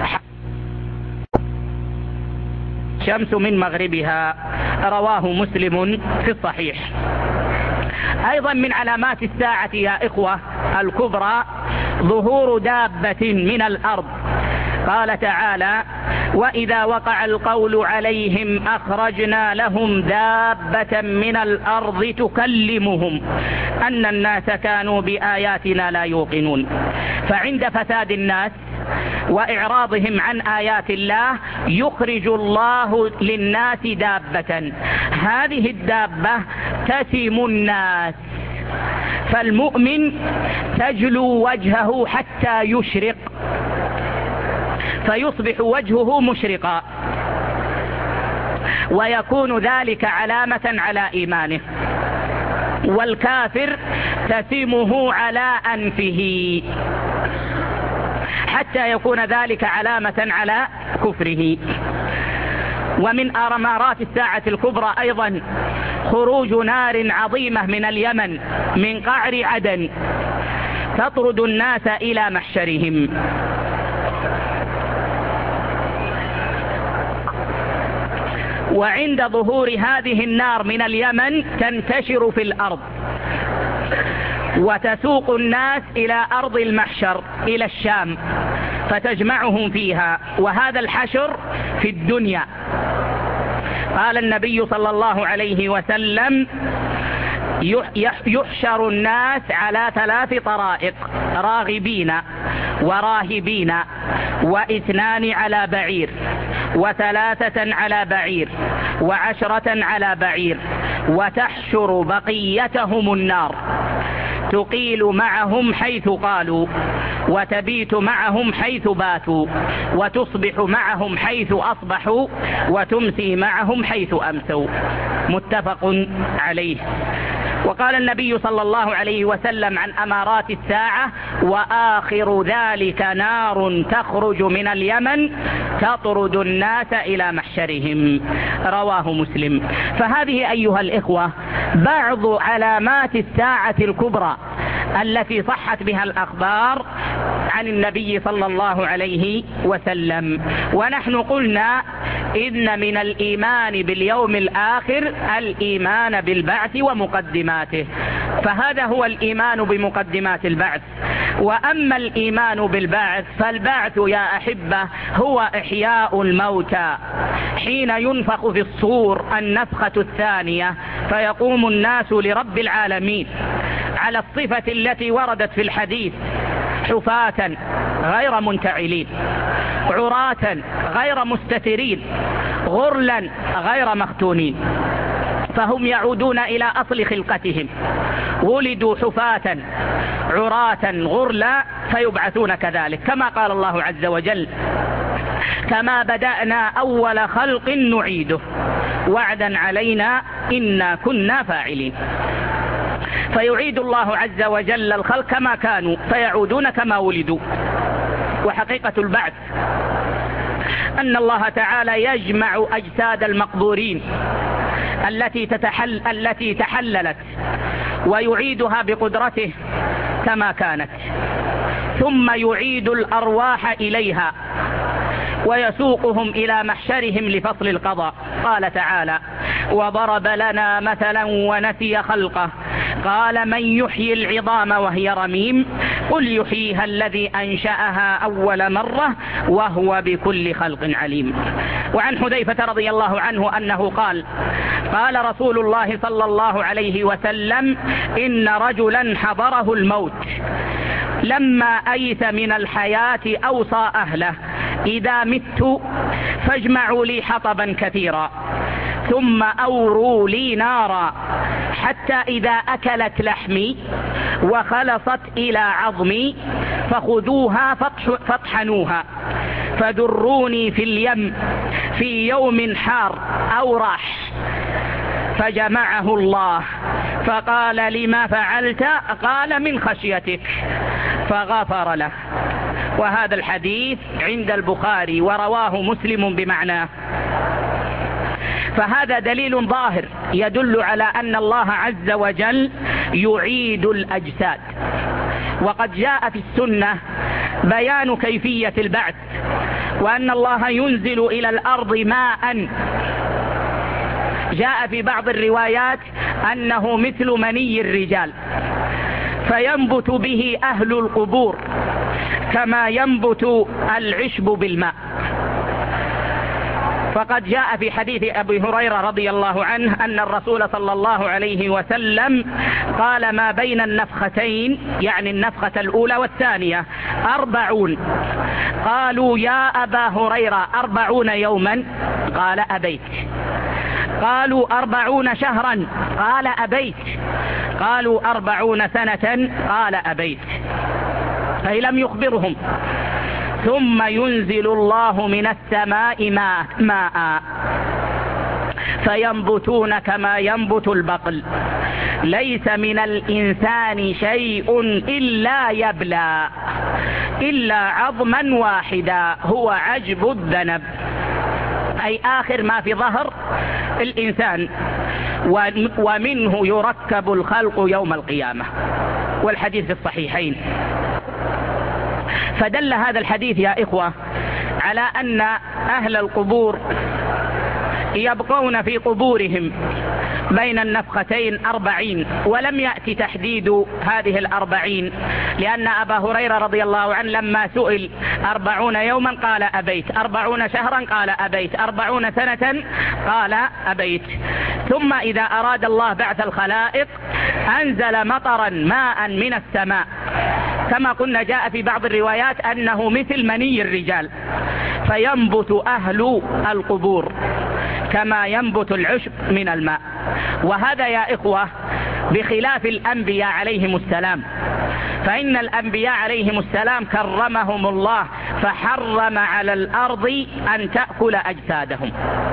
الشمس من مغربها، رواه مسلم في الصحيح. أيضا من علامات الساعة يا إخوة الكبرى ظهور دابة من الأرض. قال تعالى: وإذا وقع القول عليهم أخرجنا لهم دابة من الأرض تكلمهم أن الناس كانوا بآياتنا لا يوقنون. فعند فساد الناس وإعراضهم عن آيات الله يخرج الله للناس دابة، هذه الدابة تسم الناس، فالمؤمن تجلو وجهه حتى يشرق فيصبح وجهه مشرقا، ويكون ذلك علامة على إيمانه. والكافر تسمه على أنفه حتى يكون ذلك علامة على كفره. ومن أمارات الساعة الكبرى أيضا خروج نار عظيمة من اليمن من قعر عدن تطرد الناس إلى محشرهم. وعند ظهور هذه النار من اليمن تنتشر في الأرض وتسوق الناس إلى أرض المحشر إلى الشام فتجمعهم فيها، وهذا الحشر في الدنيا. قال النبي صلى الله عليه وسلم: يحشر الناس على ثلاث طرائق: راغبين وراهبين واثنان على بعير وثلاثة على بعير وعشرة على بعير، وتحشر بقيتهم النار تقيل معهم حيث قالوا وتبيت معهم حيث باتوا وتصبح معهم حيث أصبحوا وتمسي معهم حيث أمسوا. متفق عليه. وقال النبي صلى الله عليه وسلم عن أمارات الساعة: وآخر ذلك نار تخرج من اليمن تطرد الناس إلى محشرهم. رواه مسلم. فهذه أيها الإخوة بعض علامات الساعة الكبرى التي صحت بها الأخبار عن النبي صلى الله عليه وسلم. ونحن قلنا إن من الإيمان باليوم الآخر الإيمان بالبعث ومقدماته، فهذا هو الإيمان بمقدمات البعث. وأما الإيمان بالبعث فالبعث يا أحبة هو إحياء الموتى حين ينفخ في الصور النفخة الثانية فيقوم الناس لرب العالمين على الصفة التي وردت في الحديث: حفاة غير منتعلين، عراة غير مستترين، غرلا غير مختونين. فهم يعودون إلى أصل خلقتهم، ولدوا حفاة عراة غرلا فيبعثون كذلك، كما قال الله عز وجل: كما بدأنا أول خلق نعيده وعدا علينا إنا كنا فاعلين. فيعيد الله عز وجل الخلق كما كانوا فيعودون كما ولدوا. وحقيقة البعث أن الله تعالى يجمع أجساد المقبورين التي تتحل التي تحللت ويعيدها بقدرته كما كانت، ثم يعيد الأرواح إليها ويسوقهم إلى محشرهم لفصل القضاء. قال تعالى: وضرب لنا مثلا ونسي خلقه قال من يحيي العظام وهي رميم قل يحييها الذي أنشأها أول مرة وهو بكل خلق عليم. وعن حذيفة رضي الله عنه أنه قال: قال رسول الله صلى الله عليه وسلم: إن رجلا حضره الموت لما أيس من الحياة أوصى أهله: إذا مت فاجمعوا لي حطبا كثيرا ثم أوروا لي نارا حتى إذا أكلت لحمي وخلصت إلى عظمي فخذوها فاطحنوها فدروني في اليم في يوم حار أو راح. فجمعه الله فقال: لما فعلت؟ قال: من خشيتك، فغفر له. وهذا الحديث عند البخاري ورواه مسلم بمعناه. فهذا دليل ظاهر يدل على أن الله عز وجل يعيد الأجساد. وقد جاء في السنة بيان كيفية البعث، وأن الله ينزل إلى الأرض ماء. جاء في بعض الروايات أنه مثل مني الرجال فينبت به أهل القبور كما ينبت العشب بالماء. فقد جاء في حديث أبي هريرة رضي الله عنه أن الرسول صلى الله عليه وسلم قال: ما بين النفختين، يعني النفخة الأولى والثانية، أربعون. قالوا: يا أبا هريرة أربعون يوما؟ قال: أبيت. قالوا: أربعون شهرا؟ قال: أبيت. قالوا: أربعون سنة؟ قال: أبيت. فإن لم يخبرهم. ثم ينزل الله من السماء ماء, ماء فينبتون كما ينبت البقل. ليس من الإنسان شيء إلا يبلى إلا عظما واحدا هو عجب الذنب، أي آخر ما في ظهر الإنسان، ومنه يركب الخلق يوم القيامة. والحديث في الصحيحين. فدل هذا الحديث يا إخوة على أن أهل القبور يبقون في قبورهم بين النفختين أربعين، ولم يأتي تحديد هذه الأربعين، لأن أبا هريرة رضي الله عنه لما سئل أربعون يوما قال: أبيت. أربعون شهرا؟ قال: أبيت. أربعون سنة؟ قال: أبيت. ثم إذا أراد الله بعث الخلائق أنزل مطرا ماء من السماء، كما قلنا جاء في بعض الروايات أنه مثل مني الرجال، فينبت أهل القبور كما ينبت العشب من الماء. وهذا يا إخوة بخلاف الأنبياء عليهم السلام، فإن الأنبياء عليهم السلام كرمهم الله فحرم على الأرض أن تأكل أجسادهم،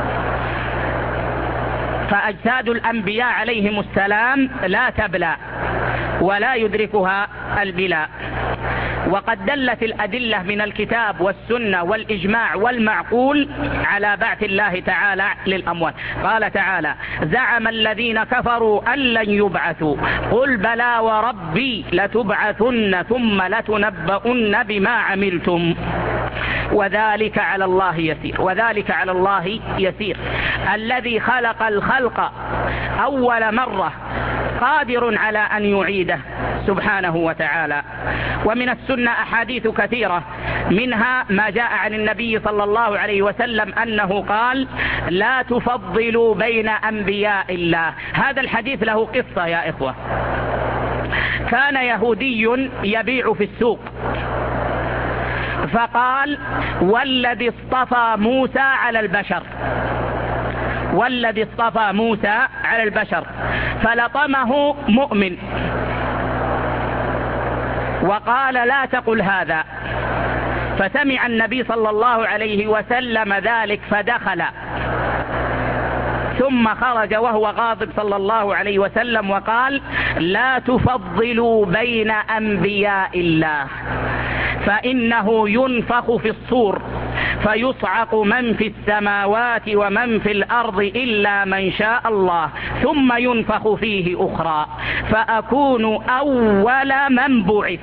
فأجساد الأنبياء عليهم السلام لا تبلى ولا يدركها البلاء. وقد دلت الأدلة من الكتاب والسنة والإجماع والمعقول على بعث الله تعالى للأموات. قال تعالى: زعم الذين كفروا أن لن يبعثوا قل بلى وربي لتبعثن ثم لتنبؤن بما عملتم وذلك على الله يسير. وذلك على الله يسير. الذي خلق الخلق أول مرة قادر على أن يعيده سبحانه وتعالى. ومن السنة أحاديث كثيرة، منها ما جاء عن النبي صلى الله عليه وسلم أنه قال: لا تفضلوا بين أنبياء الله. هذا الحديث له قصة يا إخوة. كان يهودي يبيع في السوق، فقال: والذي اصطفى موسى على البشر، والذي اصطفى موسى على البشر، فلطمه مؤمن وقال: لا تقل هذا. فسمع النبي صلى الله عليه وسلم ذلك فدخل، ثم خرج وهو غاضب صلى الله عليه وسلم وقال: لا تفضلوا بين أنبياء الله، فإنه ينفخ في الصور فيصعق من في السماوات ومن في الأرض إلا من شاء الله، ثم ينفخ فيه أخرى فأكون أول من بعث،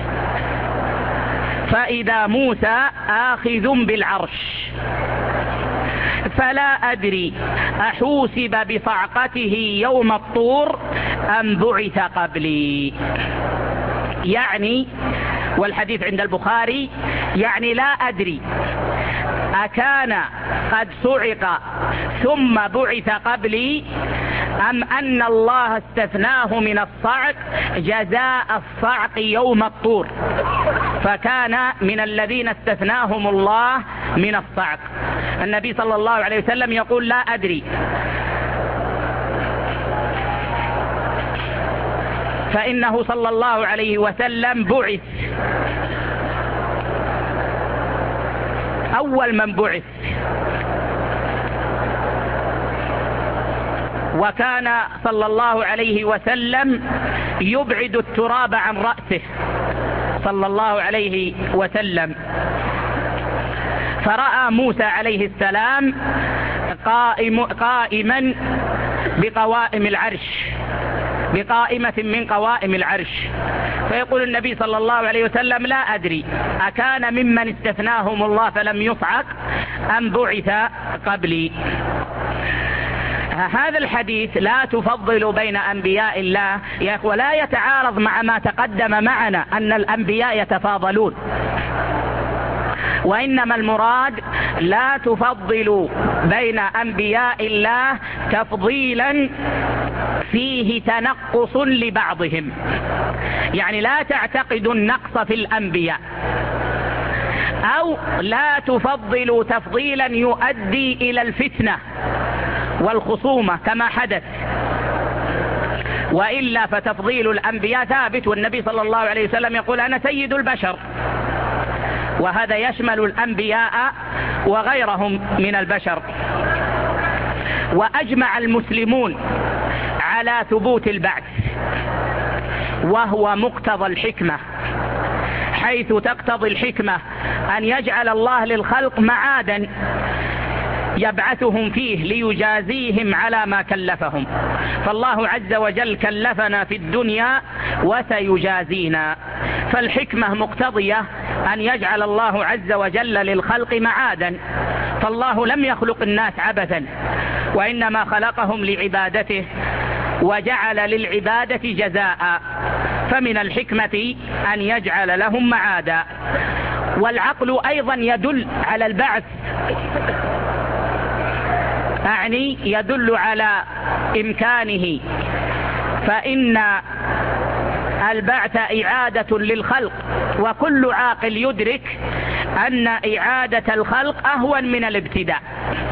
فإذا موسى آخذ بالعرش، فلا أدري أحوسب بصعقته يوم الطور أم بعث قبلي. يعني، والحديث عند البخاري، يعني لا أدري أكان قد صعق ثم بعث قبلي أم أن الله استثناه من الصعق جزاء الصعق يوم الطور، فكان من الذين استثناهم الله من الصعق. النبي صلى الله عليه وسلم يقول: لا أدري، فإنه صلى الله عليه وسلم بعث أول من بعث، وكان صلى الله عليه وسلم يبعد التراب عن رأسه صلى الله عليه وسلم. فرأى موسى عليه السلام قائم قائما بقوائم العرش، بقائمة من قوائم العرش، فيقول النبي صلى الله عليه وسلم: لا أدري أكان ممن استثناهم الله فلم يصعق أم بعث قبلي. هذا الحديث لا تفضل بين أنبياء الله يا أخوة لا يتعارض مع ما تقدم معنا أن الأنبياء يتفاضلون، وإنما المراد لا تفضلوا بين أنبياء الله تفضيلا فيه تنقص لبعضهم، يعني لا تعتقدوا النقص في الأنبياء، أو لا تفضلوا تفضيلا يؤدي إلى الفتنة والخصومة كما حدث، وإلا فتفضيل الأنبياء ثابت، والنبي صلى الله عليه وسلم يقول أنا سيد البشر، وهذا يشمل الأنبياء وغيرهم من البشر. وأجمع المسلمون على ثبوت البعث، وهو مقتضى الحكمة، حيث تقتضي الحكمة أن يجعل الله للخلق معادا يبعثهم فيه ليجازيهم على ما كلفهم، فالله عز وجل كلفنا في الدنيا وسيجازينا، فالحكمة مقتضية أن يجعل الله عز وجل للخلق معادا، فالله لم يخلق الناس عبثا، وإنما خلقهم لعبادته وجعل للعبادة جزاء، فمن الحكمة أن يجعل لهم معادا. والعقل أيضا يدل على البعث، أعني يدل على إمكانه، فإن البعث إعادة للخلق، وكل عاقل يدرك أن إعادة الخلق أهون من الابتداء،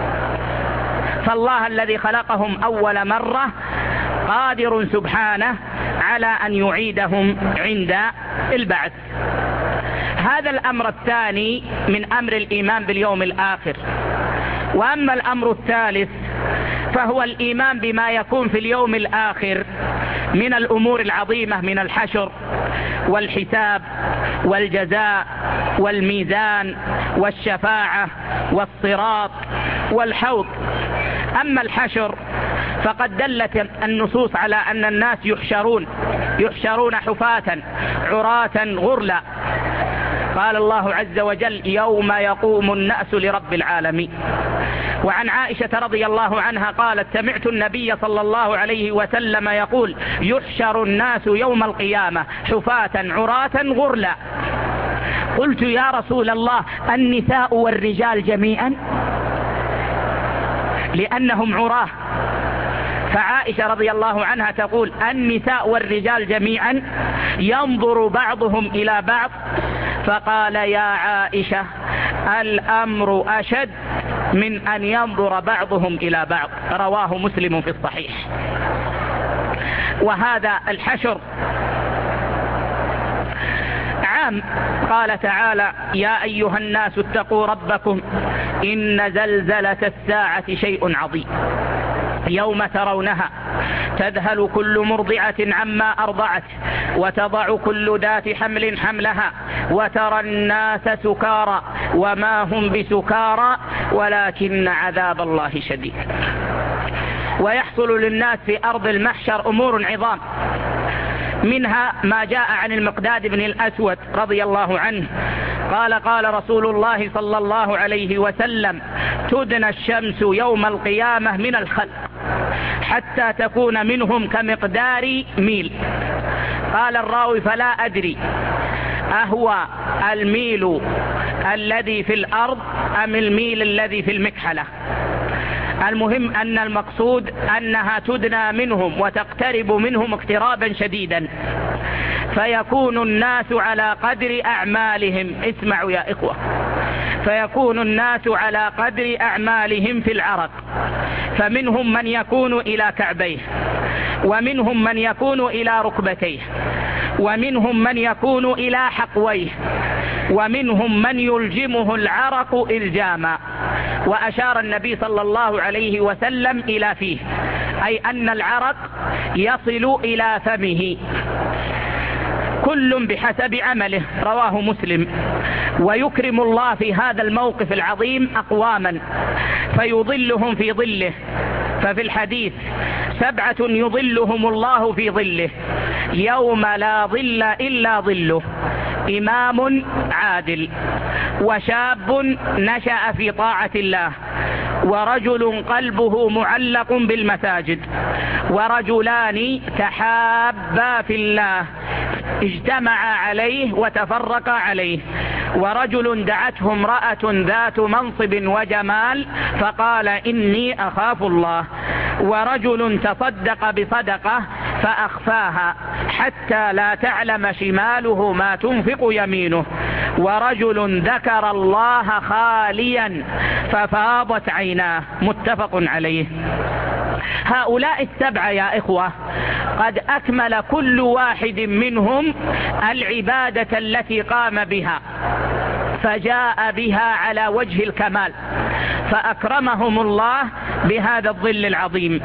فالله الذي خلقهم أول مرة قادر سبحانه على أن يعيدهم عند البعث. هذا الأمر الثاني من أمر الإيمان باليوم الآخر. وأما الأمر الثالث فهو الإيمان بما يكون في اليوم الآخر من الأمور العظيمة، من الحشر والحساب والجزاء والميزان والشفاعة والصراط والحوض. أما الحشر فقد دلت النصوص على أن الناس يحشرون يحشرون حفاة عراة غرلا، قال الله عز وجل يوم يقوم الناس لرب العالمين. وعن عائشة رضي الله عنها قالت سمعت النبي صلى الله عليه وسلم يقول يحشر الناس يوم القيامة حفاة عراة غرلا. قلت يا رسول الله النساء والرجال جميعا؟ لأنهم عراه. فعائشة رضي الله عنها تقول النساء والرجال جميعا ينظر بعضهم إلى بعض. فقال يا عائشة الأمر أشد من أن ينظر بعضهم إلى بعض، رواه مسلم في الصحيح. وهذا الحشر عام، قال تعالى يا أيها الناس اتقوا ربكم إن زلزلة الساعة شيء عظيم يوم ترونها تذهل كل مرضعة عما أرضعت وتضع كل ذات حمل حملها وترى الناس سكارى وما هم بسكارى ولكن عذاب الله شديد. ويحصل للناس في أرض المحشر أمور عظام، منها ما جاء عن المقداد بن الأسود رضي الله عنه قال قال رسول الله صلى الله عليه وسلم تدنى الشمس يوم القيامة من الخلق حتى تكون منهم كمقدار ميل. قال الراوي فلا أدري أهو الميل الذي في الأرض أم الميل الذي في المكحلة. المهم أن المقصود أنها تدنى منهم وتقترب منهم اقترابا شديدا، فيكون الناس على قدر أعمالهم. اسمعوا يا إخوة، فيكون الناس على قدر أعمالهم في العرق، فمنهم من يكون إلى كعبيه، ومنهم من يكون إلى ركبتيه، ومنهم من يكون إلى حقويه، ومنهم من يلجمه العرق إلجاما. وأشار النبي صلى الله عليه وسلم إلى فيه، أي أن العرق يصل إلى فمه، كل بحسب عمله، رواه مسلم. ويكرم الله في هذا الموقف العظيم أقواما فيظلهم في ظله، ففي الحديث سبعة يظلهم الله في ظله يوم لا ظل إلا ظله: إمام عادل، وشاب نشأ في طاعة الله، ورجل قلبه معلق بالمساجد، ورجلان تحابا في الله اجتمعا عليه وتفرقا عليه، ورجل دعته امرأة ذات منصب وجمال فقال إني أخاف الله، ورجل تصدق بصدقة فأخفاها حتى لا تعلم شماله ما تنفق يمينه، ورجل ذكر الله خاليا ففاضت عيناه. متفق عليه. هؤلاء السبعة يا إخوة قد أكمل كل واحد منهم العبادة التي قام بها، فجاء بها على وجه الكمال، فأكرمهم الله بهذا الظل العظيم.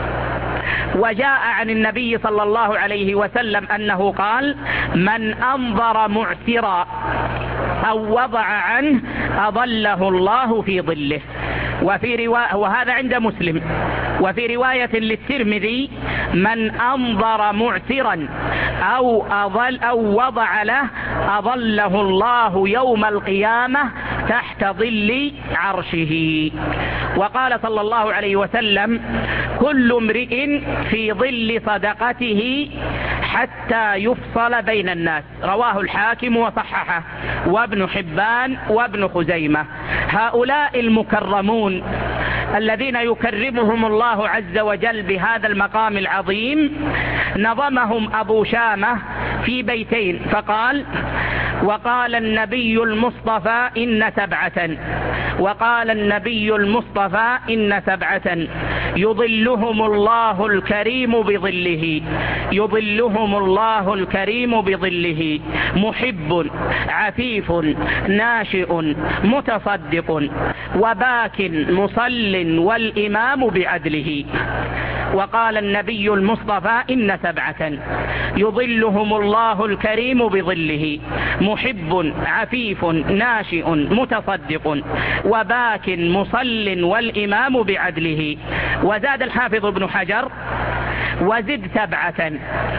وجاء عن النبي صلى الله عليه وسلم أنه قال: من أنظر معسرا أو وضع عنه أظله الله في ظله. وفي رواية، وهذا عند مسلم، وفي رواية للترمذي: من أنظر معسرا أو, أظل أو وضع له أظله الله يوم القيامة تحت ظل عرشه. وقال صلى الله عليه وسلم: كل امرئ في ظل صدقته حتى يفصل بين الناس. رواه الحاكم وصححه وابن حبان وابن خزيمة. هؤلاء المكرمون الذين يكرمهم الله عز وجل بهذا المقام العظيم نظمهم أبو شامة في بيتين فقال: وقال النبي المصطفى إن سبعة وقال النبي المصطفى إن سبعة يظلهم الله الكريم بظله يظلهم الله الكريم بظله محب عفيف ناشئ متصدق وباك مصل والإمام بعدله. وقال النبي المصطفى إن سبعة يظلهم الله الكريم بظله محب عفيف ناشئ متصدق وباك مصل والإمام بعدله. وزاد الحافظ ابن حجر: وزد سبعة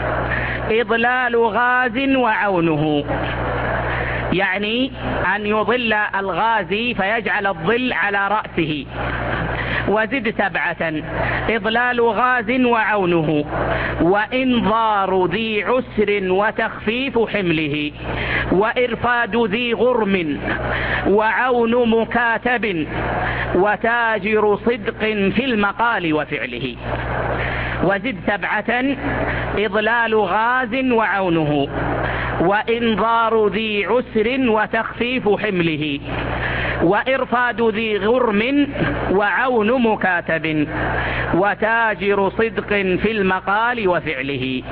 إضلال غاز وعونه، يعني أن يظل الغازي فيجعل الظل على رأسه. وزد سبعة إضلال غاز وعونه، وإنظار ذي عسر وتخفيف حمله، وإرفاد ذي غرم، وعون مكاتب، وتاجر صدق في المقال وفعله. وزد سبعة إضلال غاز وعونه، وإنظار ذي عسر وتخفيف حمله، وإرفاد ذي غرم، وعون مكاتب، وتاجر صدق في المقال وفعله.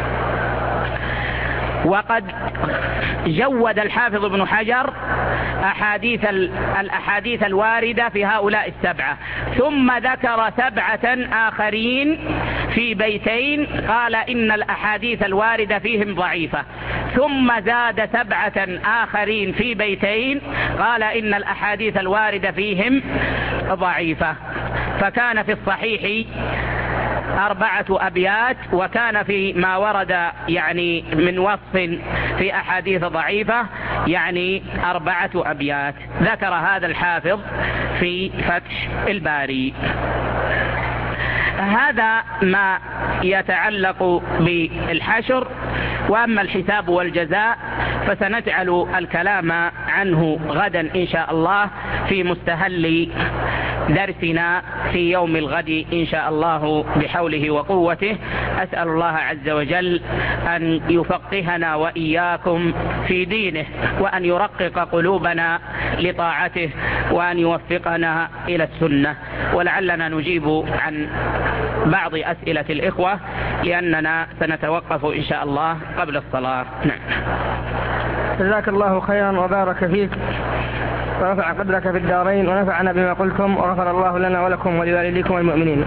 وقد جود الحافظ ابن حجر أحاديث الأحاديث الواردة في هؤلاء السبعة، ثم ذكر سبعة آخرين في بيتين قال إن الأحاديث الواردة فيهم ضعيفة، ثم زاد سبعة آخرين في بيتين قال إن الأحاديث الواردة فيهم ضعيفة. فكان في الصحيح أربعة أبيات، وكان في ما ورد يعني من وصف في أحاديث ضعيفة يعني أربعة أبيات. ذكر هذا الحافظ في فتح الباري. هذا ما يتعلق بالحشر. وأما الحساب والجزاء فسنجعل الكلام عنه غدا إن شاء الله في مستهل درسنا في يوم الغد إن شاء الله بحوله وقوته. أسأل الله عز وجل أن يفقهنا وإياكم في دينه، وأن يرقق قلوبنا لطاعته، وأن يوفقنا إلى السنة. ولعلنا نجيب عن بعض أسئلة الإخوة لأننا سنتوقف إن شاء الله قبل الصلاة. نعم. جزاك الله خيرا وبارك فيك ورفع قدرك في الدارين، ونفعنا بما قلتم، وغفر الله لنا ولكم ولوالديكم والمؤمنين.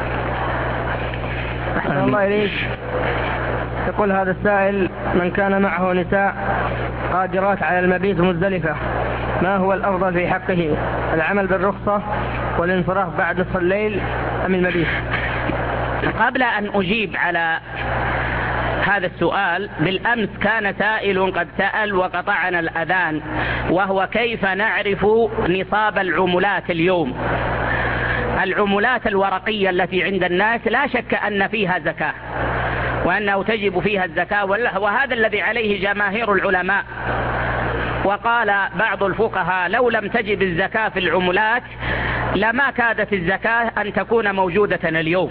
أحسن الله إليك. يقول هذا السائل: من كان معه نساء قادرات على المبيت مزدلفة، ما هو الأفضل في حقه؟ العمل بالرخصة والانصراف بعد نصف الليل أم المبيت؟ قبل أن أجيب على هذا السؤال، بالأمس كان سائل قد سأل وقطعنا الأذان، وهو كيف نعرف نصاب العملات اليوم. العملات الورقية التي عند الناس لا شك أن فيها زكاة، وأنه تجب فيها الزكاة، وهذا الذي عليه جماهير العلماء. وقال بعض الفقهاء لو لم تجب الزكاة في العملات لما كادت الزكاة أن تكون موجودة اليوم.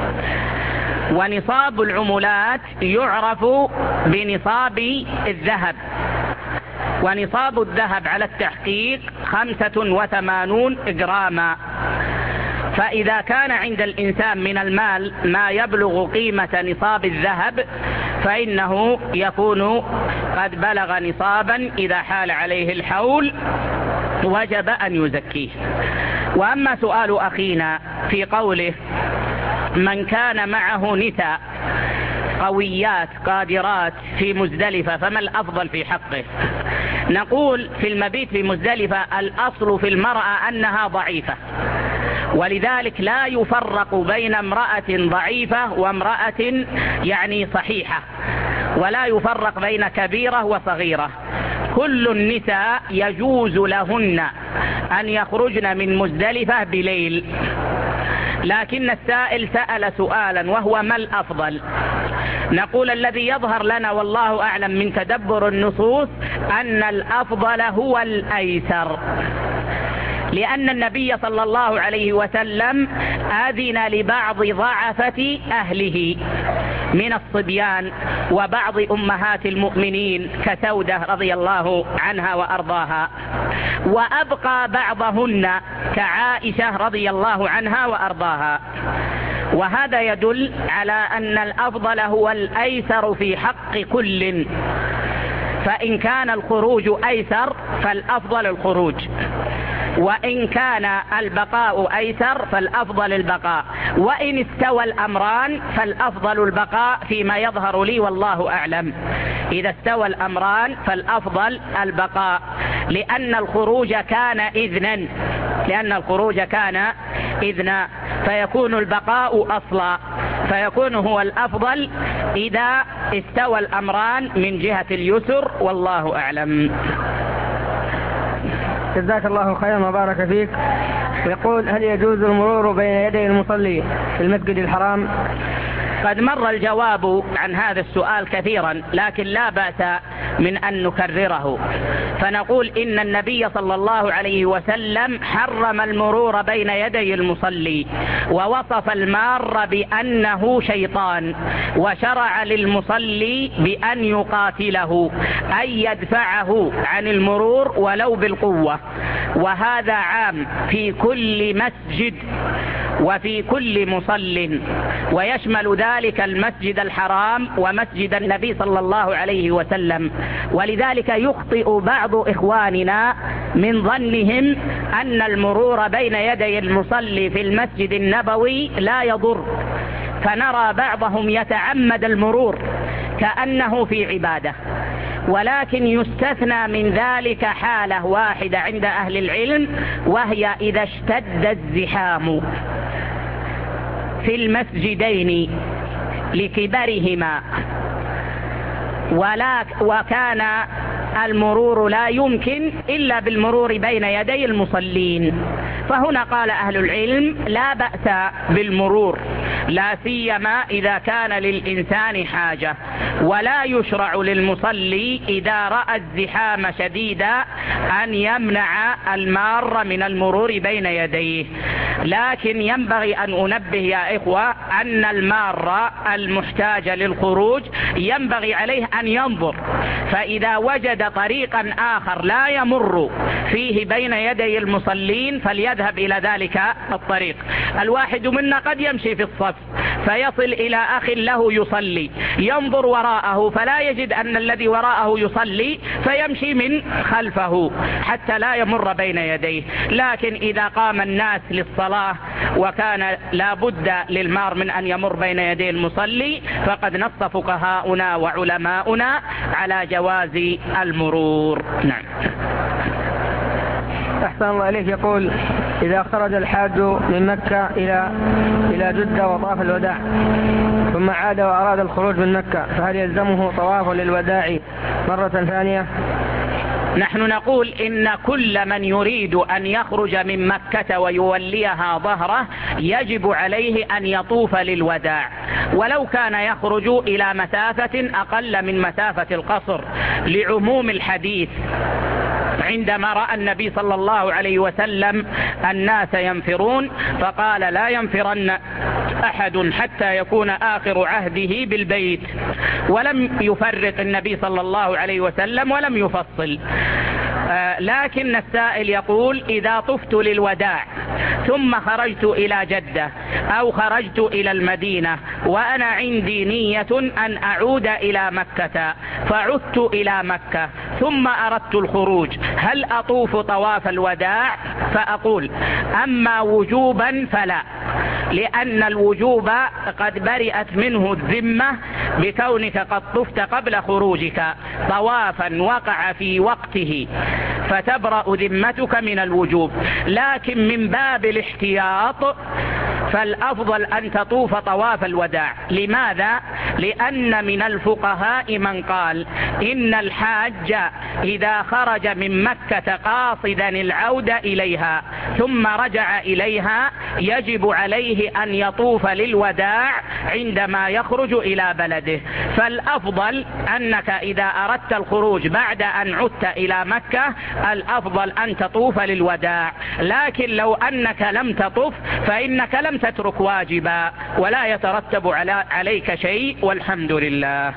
ونصاب العملات يعرف بنصاب الذهب، ونصاب الذهب على التحقيق خمسة وثمانون جراما. فإذا كان عند الإنسان من المال ما يبلغ قيمة نصاب الذهب فإنه يكون قد بلغ نصابا إذا حال عليه الحول وجب أن يزكيه. وأما سؤال أخينا في قوله من كان معه نساء قويات قادرات في مزدلفة فما الأفضل في حقه؟ نقول في المبيت في مزدلفة الأصل في المرأة أنها ضعيفة، ولذلك لا يفرق بين امرأة ضعيفة وامرأة يعني صحيحة، ولا يفرق بين كبيرة وصغيرة. كل النساء يجوز لهن أن يخرجن من مزدلفة بليل، لكن السائل سأل سؤالا وهو ما الأفضل؟ نقول الذي يظهر لنا والله أعلم من تدبر النصوص أن الأفضل هو الأيسر، لأن النبي صلى الله عليه وسلم أذن لبعض ضعفة أهله من الصبيان وبعض أمهات المؤمنين كسودة رضي الله عنها وأرضاها، وأبقى بعضهن كعائشة رضي الله عنها وأرضاها. وهذا يدل على أن الأفضل هو الأيسر في حق كل، فإن كان الخروج أيسر فالأفضل الخروج، وإن كان البقاء أيسر فالأفضل البقاء، وإن استوى الأمران فالأفضل البقاء فيما يظهر لي والله أعلم. إذا استوى الأمران فالأفضل البقاء، لأن الخروج كان إذنا لأن الخروج كان إذنا فيكون البقاء أصلا، فيكون هو الأفضل إذا استوى الأمران من جهة اليسر والله أعلم. جزاك الله خيرا وبارك فيك. يقول هل يجوز المرور بين يدي المصلي في المسجد الحرام؟ قد مر الجواب عن هذا السؤال كثيرا، لكن لا بأس من أن نكرره. فنقول إن النبي صلى الله عليه وسلم حرم المرور بين يدي المصلي، ووصف المار بأنه شيطان، وشرع للمصلي بأن يقاتله أي يدفعه عن المرور ولو بالقوة. وهذا عام في كل مسجد وفي كل مصل، ويشمل ذلك المسجد الحرام ومسجد النبي صلى الله عليه وسلم. ولذلك يخطئ بعض إخواننا من ظنهم أن المرور بين يدي المصلي في المسجد النبوي لا يضر، فنرى بعضهم يتعمد المرور كأنه في عبادة، ولكن يستثنى من ذلك حالة واحدة عند أهل العلم، وهي إذا اشتد الزحام في المسجدين لكبرهما ولا وكان المرور لا يمكن إلا بالمرور بين يدي المصلين، فهنا قال أهل العلم لا بأس بالمرور، لا سيما إذا كان للإنسان حاجة، ولا يشرع للمصلي إذا رأى الزحام شديدا أن يمنع المار من المرور بين يديه. لكن ينبغي أن أنبه يا إخوة أن المار المحتاج للخروج ينبغي عليه أن ينظر، فإذا وجد طريقا آخر لا يمر فيه بين يدي المصلين فليذهب إلى ذلك الطريق. الواحد منا قد يمشي في الصف فيصل إلى أخ له يصلي، ينظر وراءه فلا يجد أن الذي وراءه يصلي فيمشي من خلفه حتى لا يمر بين يديه. لكن إذا قام الناس للصلاة وكان لا بد للمار من أن يمر بين يدي المصلي فقد نص فقهاؤنا وعلماؤنا على جواز المرور. نعم. أحسن الله إليك. يقول إذا خرج الحاج من مكة إلى إلى جدة وطاف الوداع ثم عاد وأراد الخروج من مكة فهل يلزمه طواف للوداع مرة ثانية؟ نحن نقول إن كل من يريد أن يخرج من مكة ويوليها ظهره يجب عليه أن يطوف للوداع، ولو كان يخرج إلى مسافة أقل من مسافة القصر، لعموم الحديث عندما رأى النبي صلى الله عليه وسلم الناس ينفرون فقال لا ينفرن أحد حتى يكون آخر عهده بالبيت، ولم يفرق النبي صلى الله عليه وسلم ولم يفصل. آه لكن السائل يقول إذا طفت للوداع ثم خرجت إلى جدة أو خرجت إلى المدينة وأنا عندي نية أن أعود إلى مكة فعدت إلى مكة ثم أردت الخروج، هل أطوف طواف الوداع؟ فأقول أما وجوبا فلا، لأن الوجوب قد برئت منه الذمة بكونك قد طفت قبل خروجك طوافا وقع في وقته فتبرأ ذمتك من الوجوب. لكن من باب الاحتياط فالأفضل أن تطوف طواف الوداع. لماذا؟ لأن من الفقهاء من قال إن الحاج إذا خرج من مكة قاصدا العودة إليها ثم رجع إليها يجب عليه أن يطوف للوداع عندما يخرج إلى بلده. فالأفضل أنك إذا أردت الخروج بعد أن عدت إلى مكة الأفضل أن تطوف للوداع، لكن لو أنك لم تطف فإنك لم تترك واجبا ولا يترتب عليك شيء والحمد لله.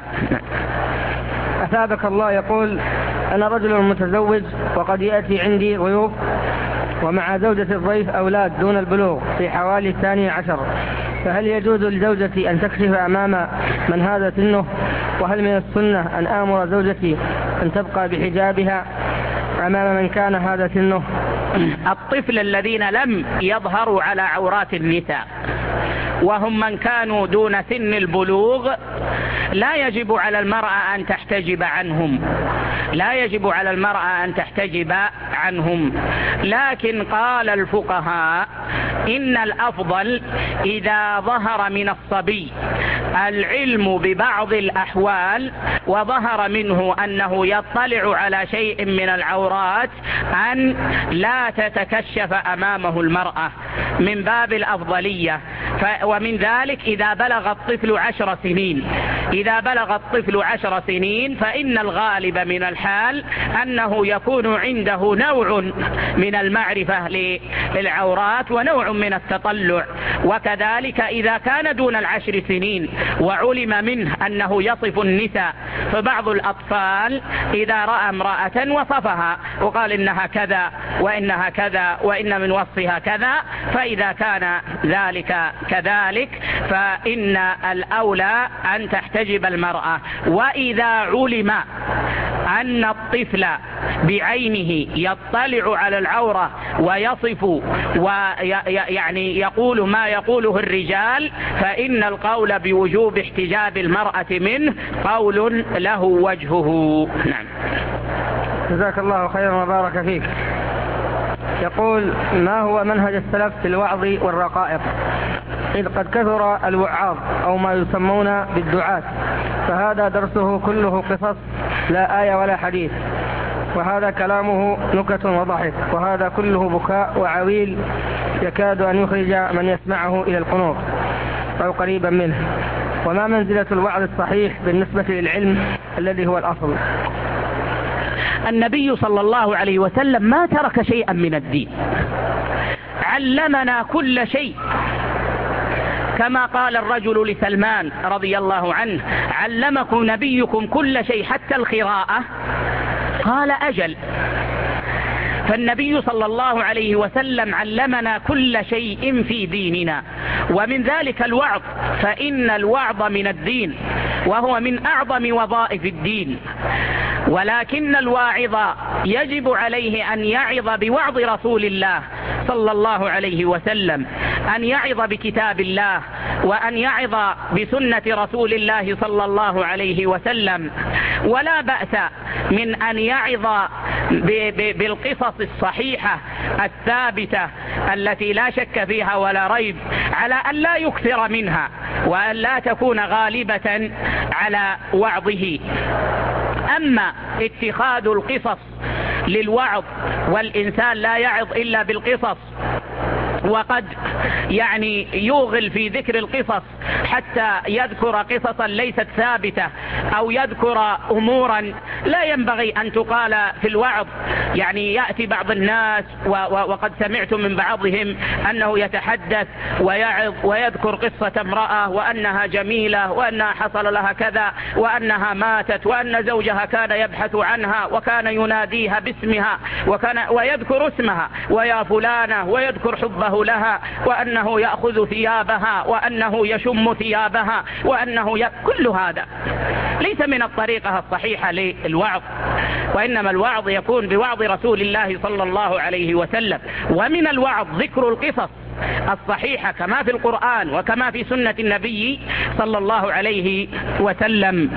أثابك الله. يقول أنا رجل متزوج وقد يأتي عندي ضيوف ومع زوجة الضيف أولاد دون البلوغ في حوالي الثاني عشر، فهل يجوز لزوجتي أن تكشف أمام من هذا سنه؟ وهل من السنة أن آمر زوجتي أن تبقى بحجابها أمام من كان هذا سنه؟ الطفل الذين لم يظهروا على عورات النساء وهم من كانوا دون سن البلوغ لا يجب على المرأة أن تحتجب عنهم، لا يجب على المرأة أن تحتجب عنهم. لكن قال الفقهاء إن الأفضل إذا ظهر من الصبي العلم ببعض الأحوال وظهر منه أنه يطلع على شيء من العورات أن لا تتكشف أمامه المرأة من باب الأفضلية. ومن ذلك إذا بلغ الطفل عشر سنين إذا بلغ الطفل عشر سنين فإن الغالب من الحال أنه يكون عنده نوع من المعرفة للعورات ونوع من التطلع. وكذلك إذا كان دون العشر سنين وعلم منه أنه يصف النساء، فبعض الأطفال إذا رأى امرأة وصفها وقال إنها كذا وإنها كذا وإن من وصفها كذا، فإذا كان ذلك كذلك فإن الأولى أن تحتجب المرأة. وإذا علم أن الطفل بعينه يطلع على العورة ويصف ويعني يقول ما يقوله الرجال فإن القول بوجوب احتجاب المرأة منه قول له وجهه. نعم. جزاك الله خيرا وبارك فيك. يقول ما هو منهج السلف في الوعظ والرقائق؟ إذ قد كثر الوعاظ أو ما يسمون بالدعاة فهذا درسه كله قصص لا آية ولا حديث، وهذا كلامه نكت وضحك، وهذا كله بكاء وعويل يكاد أن يخرج من يسمعه إلى القنوط أو قريبا منه. وما منزلة الوعظ الصحيح بالنسبة للعلم الذي هو الأصل؟ النبي صلى الله عليه وسلم ما ترك شيئا من الدين، علمنا كل شيء، كما قال الرجل لسلمان رضي الله عنه علمكم نبيكم كل شيء حتى القراءة؟ قال أجل. فالنبي صلى الله عليه وسلم علمنا كل شيء في ديننا، ومن ذلك الوعظ، فإن الوعظ من الدين وهو من أعظم وظائف الدين. ولكن الواعظ يجب عليه أن يعظ بوعظ رسول الله صلى الله عليه وسلم، أن يعظ بكتاب الله وأن يعظ بسنة رسول الله صلى الله عليه وسلم. ولا بأس من أن يعظ بالقصص الصحيحة الثابتة التي لا شك فيها ولا ريب، على أن لا يكثر منها وأن لا تكون غالبة على وعظه. أما اتخاذ القصص للوعظ والإنسان لا يعظ إلا بالقصص، وقد يعني يوغل في ذكر القصص حتى يذكر قصصا ليست ثابتة أو يذكر أمورا لا ينبغي أن تقال في الوعظ. يعني يأتي بعض الناس وقد سمعت من بعضهم أنه يتحدث ويعظ ويذكر قصة امرأة وأنها جميلة وأنها حصل لها كذا وأنها ماتت وأن زوجها كان يبحث عنها وكان يناديها باسمها وكان ويذكر اسمها ويا فلانة ويذكر حبه لها وأنه يأخذ ثيابها وأنه يشم ثيابها وأنه ي... كل هذا ليس من الطريقة الصحيحة للوعظ، وإنما الوعظ يكون بوعظ رسول الله صلى الله عليه وسلم. ومن الوعظ ذكر القصص الصحيحة كما في القرآن وكما في سنة النبي صلى الله عليه وسلم.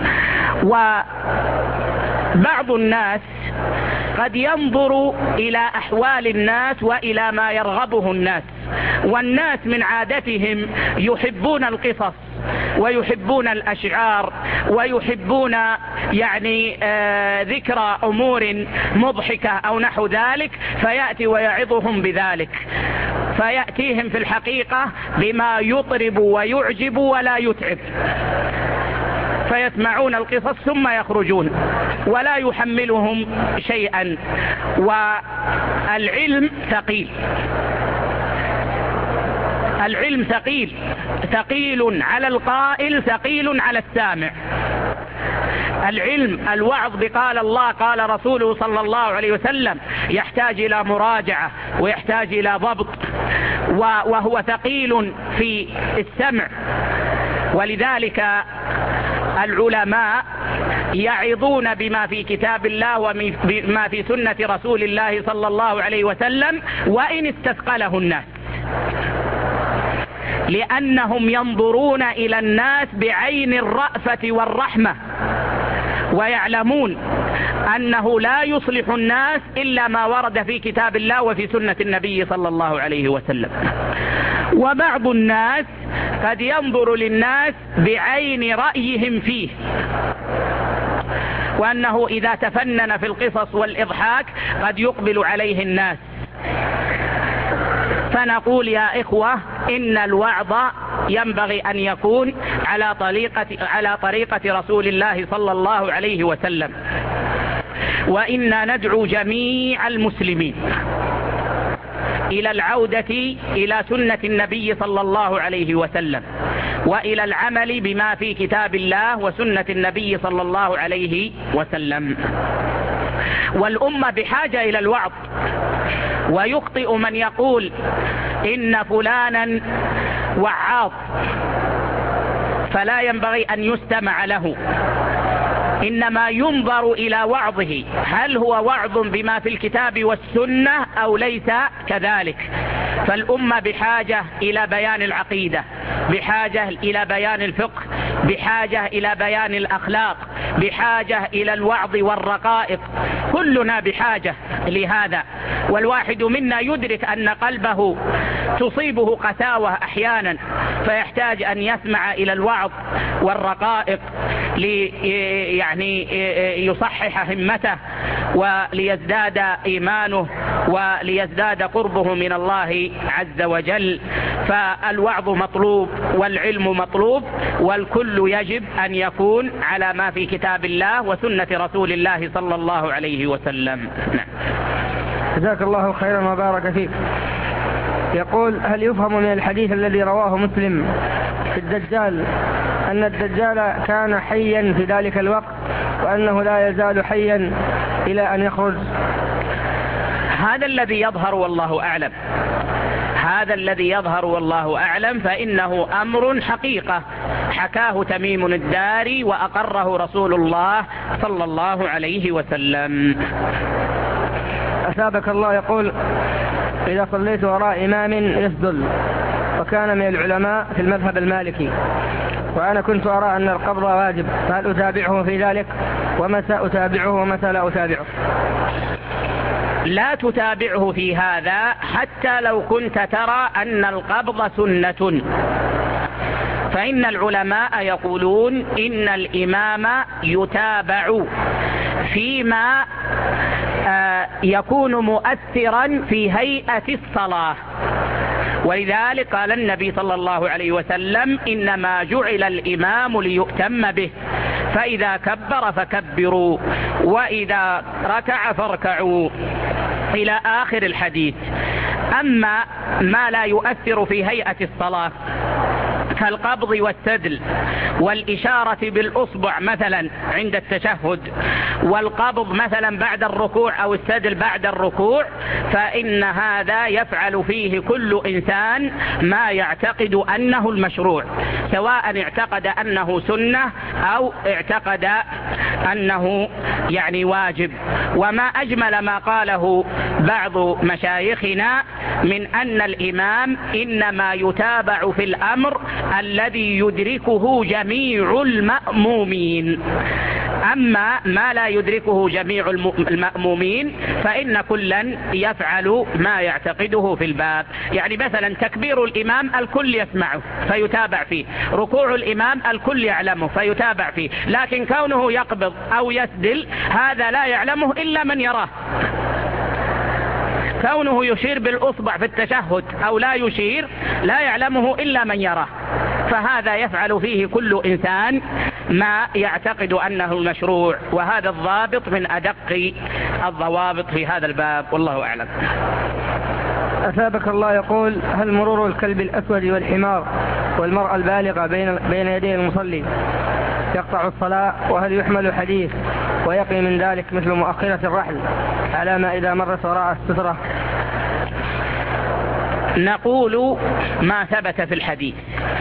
وبعض الناس قد ينظر إلى أحوال الناس وإلى ما يرغبه الناس، والناس من عادتهم يحبون القصص ويحبون الأشعار ويحبون يعني آه ذكر أمور مضحكة أو نحو ذلك، فيأتي ويعظهم بذلك، فيأتيهم في الحقيقة بما يطرب ويعجب ولا يتعب، فيسمعون القصص ثم يخرجون ولا يحملهم شيئا. والعلم ثقيل، العلم ثقيل، ثقيل على القائل ثقيل على السامع. العلم الوعظ بقال الله قال رسوله صلى الله عليه وسلم يحتاج إلى مراجعة ويحتاج إلى ضبط، وهو ثقيل في السمع. ولذلك العلماء يعظون بما في كتاب الله وبما في سنة رسول الله صلى الله عليه وسلم وإن استثقله الناس، لأنهم ينظرون إلى الناس بعين الرأفة والرحمة، ويعلمون أنه لا يصلح الناس إلا ما ورد في كتاب الله وفي سنة النبي صلى الله عليه وسلم. وبعض الناس قد ينظر للناس بعين رأيهم فيه، وأنه إذا تفنن في القصص والإضحاك قد يقبل عليه الناس. فنقول يا إخوة إن الوعظ ينبغي أن يكون على طريقة, على طريقة رسول الله صلى الله عليه وسلم. وإنا ندعو جميع المسلمين إلى العودة إلى سنة النبي صلى الله عليه وسلم، وإلى العمل بما في كتاب الله وسنة النبي صلى الله عليه وسلم. والأمة بحاجة إلى الوعظ. ويخطئ من يقول إن فلانا وعاظ فلا ينبغي أن يستمع له، إنما ينظر إلى وعظه، هل هو وعظ بما في الكتاب والسنة أو ليس كذلك. فالأمة بحاجة إلى بيان العقيدة، بحاجة إلى بيان الفقه، بحاجة إلى بيان الأخلاق، بحاجة إلى الوعظ والرقائق، كلنا بحاجة لهذا. والواحد منا يدرك أن قلبه تصيبه قساوة أحيانا، فيحتاج أن يسمع إلى الوعظ والرقائق لي يعني يصحح همته وليزداد إيمانه وليزداد قربه من الله عز وجل. فالوعظ مطلوب والعلم مطلوب، والكل يجب أن يكون على ما في كتاب الله وسنة رسول الله صلى الله عليه وسلم. جزاك الله خيرا وبارك فيك. يقول: هل يفهم من الحديث الذي رواه مسلم في الدجال أن الدجال كان حيا في ذلك الوقت وأنه لا يزال حيا إلى أن يخرج؟ هذا الذي يظهر والله أعلم، هذا الذي يظهر والله أعلم، فإنه أمر حقيقة حكاه تميم الداري وأقره رسول الله صلى الله عليه وسلم. أثابك الله. يقول: إذا صليت وراء إمام يسدل وكان من العلماء في المذهب المالكي، وأنا كنت أرى أن القبض واجب، فهل أتابعه في ذلك؟ ومتى أتابعه ومتى لا أتابعه؟ لا تتابعه في هذا حتى لو كنت ترى أن القبض سنة، فإن العلماء يقولون إن الإمام يتابع فيما يكون مؤثرا في هيئة الصلاة. ولذلك قال النبي صلى الله عليه وسلم: إنما جعل الإمام ليؤتم به، فإذا كبر فكبروا وإذا ركع فاركعوا إلى آخر الحديث. أما ما لا يؤثر في هيئة الصلاة كالقبض والسدل والإشارة بالأصبع مثلا عند التشهد والقبض مثلا بعد الركوع أو السدل بعد الركوع، فإن هذا يفعل فيه كل إنسان ما يعتقد أنه المشروع، سواء اعتقد أنه سنة أو اعتقد أنه يعني واجب. وما أجمل ما قاله بعض مشايخنا من أن الإمام إنما يتابع في الأمر الذي يدركه جميع المأمومين، أما ما لا يدركه جميع المأمومين فإن كلا يفعل ما يعتقده في الباب. يعني مثلا تكبير الإمام الكل يسمعه فيتابع فيه، ركوع الإمام الكل يعلمه فيتابع فيه، لكن كونه يقبض أو يسدل هذا لا يعلمه إلا من يراه. كونه يشير بالأصبع في التشهد أو لا يشير لا يعلمه إلا من يراه، فهذا يفعل فيه كل إنسان ما يعتقد أنه المشروع، وهذا الضابط من أدق الضوابط في هذا الباب، والله أعلم. أثابك الله يقول: هل مرور الكلب الأسود والحمار والمرأة البالغة بين بين يدي المصلي يقطع الصلاة؟ وهل يحمل حديث ويقي من ذلك مثل مؤخرة الرحل على ما إذا مرت وراء السترة؟ نقول ما ثبت في الحديث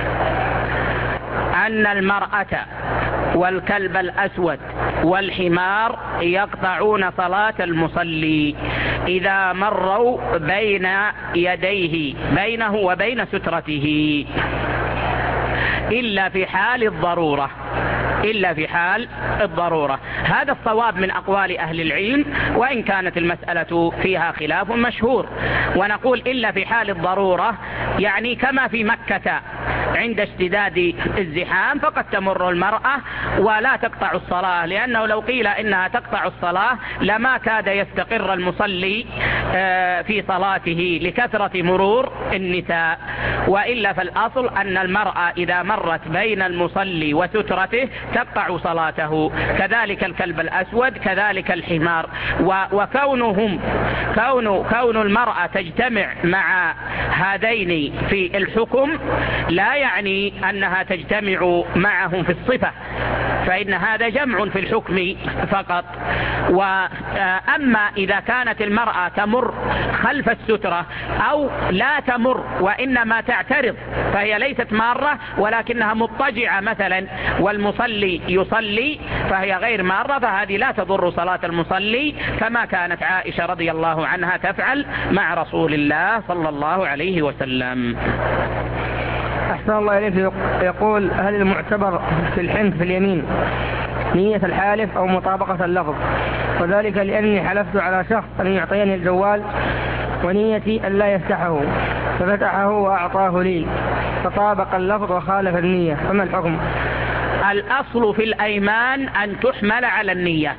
أن المرأة والكلب الأسود والحمار يقطعون صلاة المصلي إذا مروا بين يديه بينه وبين سترته، إلا في حال الضرورة إلا في حال الضرورة. هذا الصواب من أقوال أهل العلم، وإن كانت المسألة فيها خلاف مشهور. ونقول إلا في حال الضرورة، يعني كما في مكة عند اشتداد الزحام فقد تمر المرأة ولا تقطع الصلاة، لأنه لو قيل إنها تقطع الصلاة لما كاد يستقر المصلي في صلاته لكثرة مرور النساء. وإلا فالأصل أن المرأة إذا مرت بين المصلي وسترته تقطع صلاته، كذلك الكلب الأسود كذلك الحمار. وكونهم كون كون المرأة تجتمع مع هذين في الحكم لا يعني أنها تجتمع معهم في الصفة، فإن هذا جمع في الحكم فقط. وأما إذا كانت المرأة تمر خلف السترة أو لا تمر وإنما تعترض، فهي ليست مارة ولكنها مضطجعة مثلا والمصلي يصلي فهي غير مارة، فهذه لا تضر صلاة المصلي، كما كانت عائشة رضي الله عنها تفعل مع رسول الله صلى الله عليه وسلم. أحسن الله إليك. يقول: هل المعتبر في الحنث في اليمين نية الحالف أو مطابقة اللفظ؟ وذلك لأني حلفت على شخص أن يعطيني الجوال ونيتي أن لا يفتحه ففتحه وأعطاه لي، فطابق اللفظ وخالف النية، فما الحكم؟ الأصل في الأيمان أن تحمل على النيات.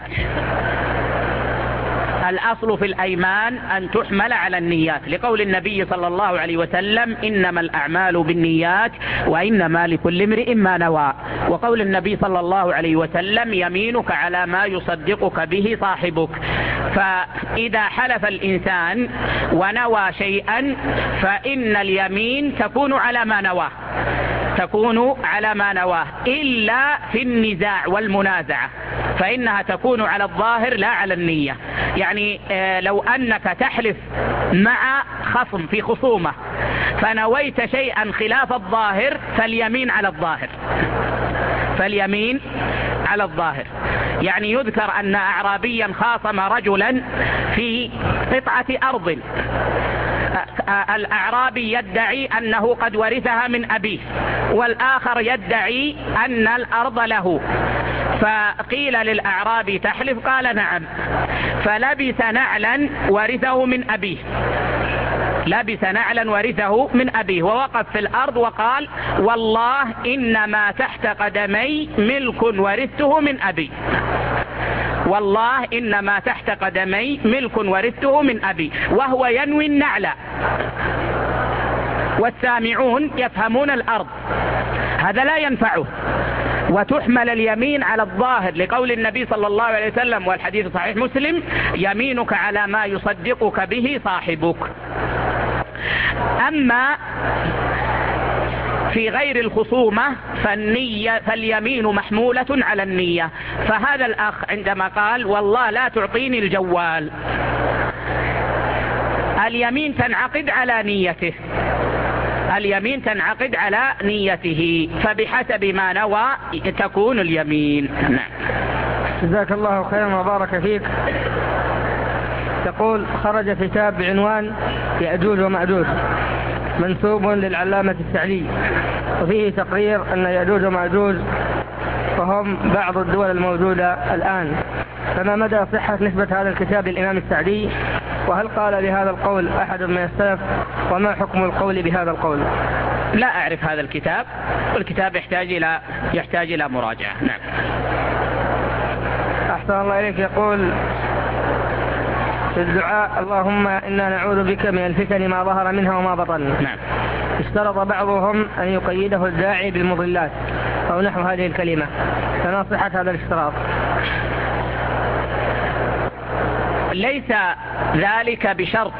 الأصل في الأيمان أن تحمل على النيات، لقول النبي صلى الله عليه وسلم: إنما الأعمال بالنيات وإنما لكل امرئ ما نوى. وقول النبي صلى الله عليه وسلم: يمينك على ما يصدقك به صاحبك. فإذا حلف الإنسان ونوى شيئا فإن اليمين تكون على ما نواه تكون على ما نواه إلا في النزاع والمنازعة، فإنها تكون على الظاهر لا على النية. يعني لو أنك تحلف مع خصم في خصومة فنويت شيئا خلاف الظاهر فاليمين على الظاهر فاليمين على الظاهر. يعني يذكر أن أعرابيا خاصم رجلا في قطعة أرض، الأعرابي يدعي أنه قد ورثها من أبيه والآخر يدعي أن الأرض له، فقيل للأعرابي: تحلف؟ قال: نعم. فلبس نعلا ورثه من أبيه لبس نعلا ورثه من أبيه ووقف في الأرض وقال: والله إنما تحت قدمي ملك ورثته من أبي والله إنما تحت قدمي ملك ورثته من أبي، وهو ينوي النعل، والسامعون يفهمون الأرض، هذا لا ينفعه وتحمل اليمين على الظاهر لقول النبي صلى الله عليه وسلم، والحديث صحيح مسلم: يمينك على ما يصدقك به صاحبك. أما في غير الخصومة فالنية فاليمين محمولة على النية. فهذا الأخ عندما قال: والله لا تعطيني الجوال، اليمين تنعقد على نيته، اليمين تنعقد على نيته، فبحسب ما نوى تكون اليمين. نعم. جزاك الله خيرا وبارك فيك. يقول: خرج كتاب بعنوان يأجوج ومأجوج منسوب للعلامة السعدي، وفيه تقرير أن يأجوج ومأجوج وهم بعض الدول الموجودة الآن، فما مدى صحة نسبة هذا الكتاب للإمام السعدي؟ وهل قال بهذا القول أحد من السلف؟ وما حكم القول بهذا القول؟ لا أعرف هذا الكتاب، والكتاب يحتاج إلى يحتاج إلى مراجعة. نعم. أحسن الله إليك. يقول في الدعاء: اللهم إنا نعوذ بك من الفتن ما ظهر منها وما بطن. نعم. اشترط بعضهم أن يقيده الداعي بالمضلات أو نحو هذه الكلمة، فما صحة هذا الاشتراط؟ ليس ذلك بشرط،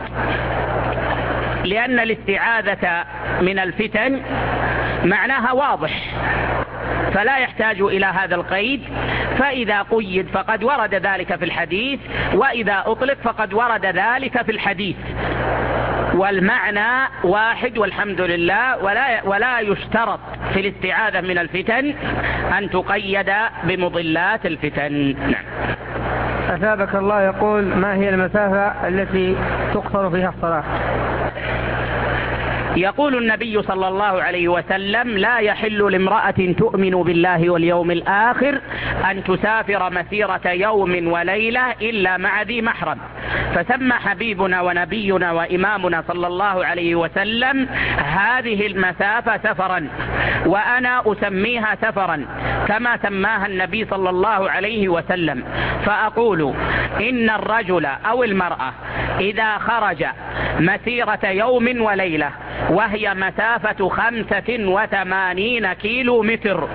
لأن الاستعاذة من الفتن معناها واضح، فلا يحتاج إلى هذا القيد. فإذا قيد فقد ورد ذلك في الحديث، وإذا أطلق فقد ورد ذلك في الحديث، والمعنى واحد والحمد لله. ولا ولا يشترط في الاستعاذة من الفتن أن تقيد بمضلات الفتن. نعم. أثابك الله. يقول: ما هي المسافة التي تقصر فيها الصلاة؟ يقول النبي صلى الله عليه وسلم: لا يحل لامرأة تؤمن بالله واليوم الآخر أن تسافر مسيرة يوم وليلة إلا مع ذي محرم. فسمى حبيبنا ونبينا وإمامنا صلى الله عليه وسلم هذه المسافة سفرا، وأنا أسميها سفرا كما سماها النبي صلى الله عليه وسلم. فأقول: إن الرجل أو المرأة إذا خرج مسيرة يوم وليلة وهي مسافة خمسة وثمانين كيلو متر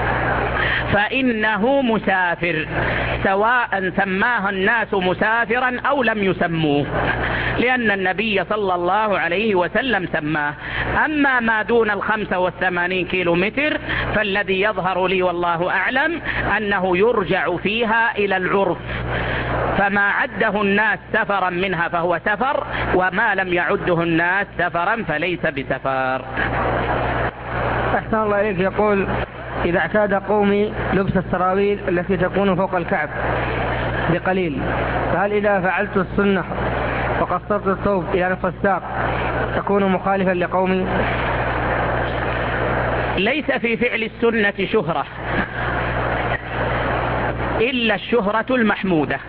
فإنه مسافر، سواء سماه الناس مسافرا أو لم يسموه، لأن النبي صلى الله عليه وسلم سماه. أما ما دون الخمسة والثمانين كيلو متر فالذي يظهر لي والله أعلم أنه يرجع فيها إلى العرف، فما عده الناس سفرا منها فهو سفر، وما لم يعده الناس سفرا فليس بسفر. أحسن الله إليك. يقول: إذا اعتاد قومي لبس السراويل التي تكون فوق الكعب بقليل، فهل إذا فعلت السنة وقصرت الثوب إلى نصف الساق تكون مخالفا لقومي؟ ليس في فعل السنة شهرة إلا الشهرة المحمودة،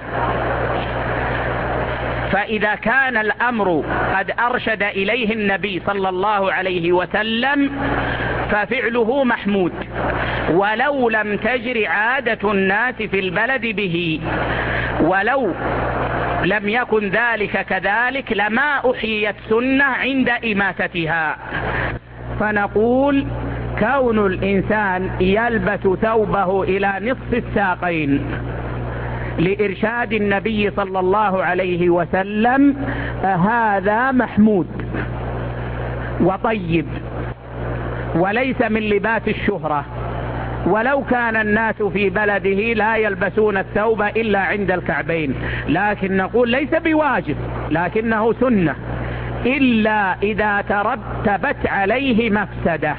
فإذا كان الأمر قد أرشد إليه النبي صلى الله عليه وسلم ففعله محمود، ولو لم تجر عادة الناس في البلد به، ولو لم يكن ذلك كذلك لما أحييت سنة عند إماتتها. فنقول: كون الإنسان يلبس ثوبه إلى نصف الساقين لإرشاد النبي صلى الله عليه وسلم هذا محمود وطيب، وليس من لباس الشهرة. ولو كان الناس في بلده لا يلبسون الثوب إلا عند الكعبين، لكن نقول ليس بواجب لكنه سنة، إلا إذا ترتبت عليه مفسدة،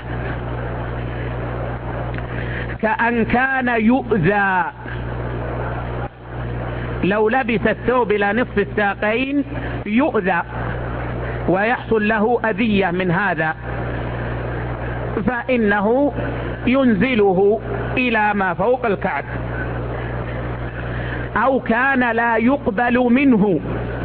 كأن كان يؤذى. لو لبس الثوب إلى نصف الساقين يؤذى ويحصل له أذية من هذا، فإنه ينزله إلى ما فوق الكعب. أو كان لا يقبل منه،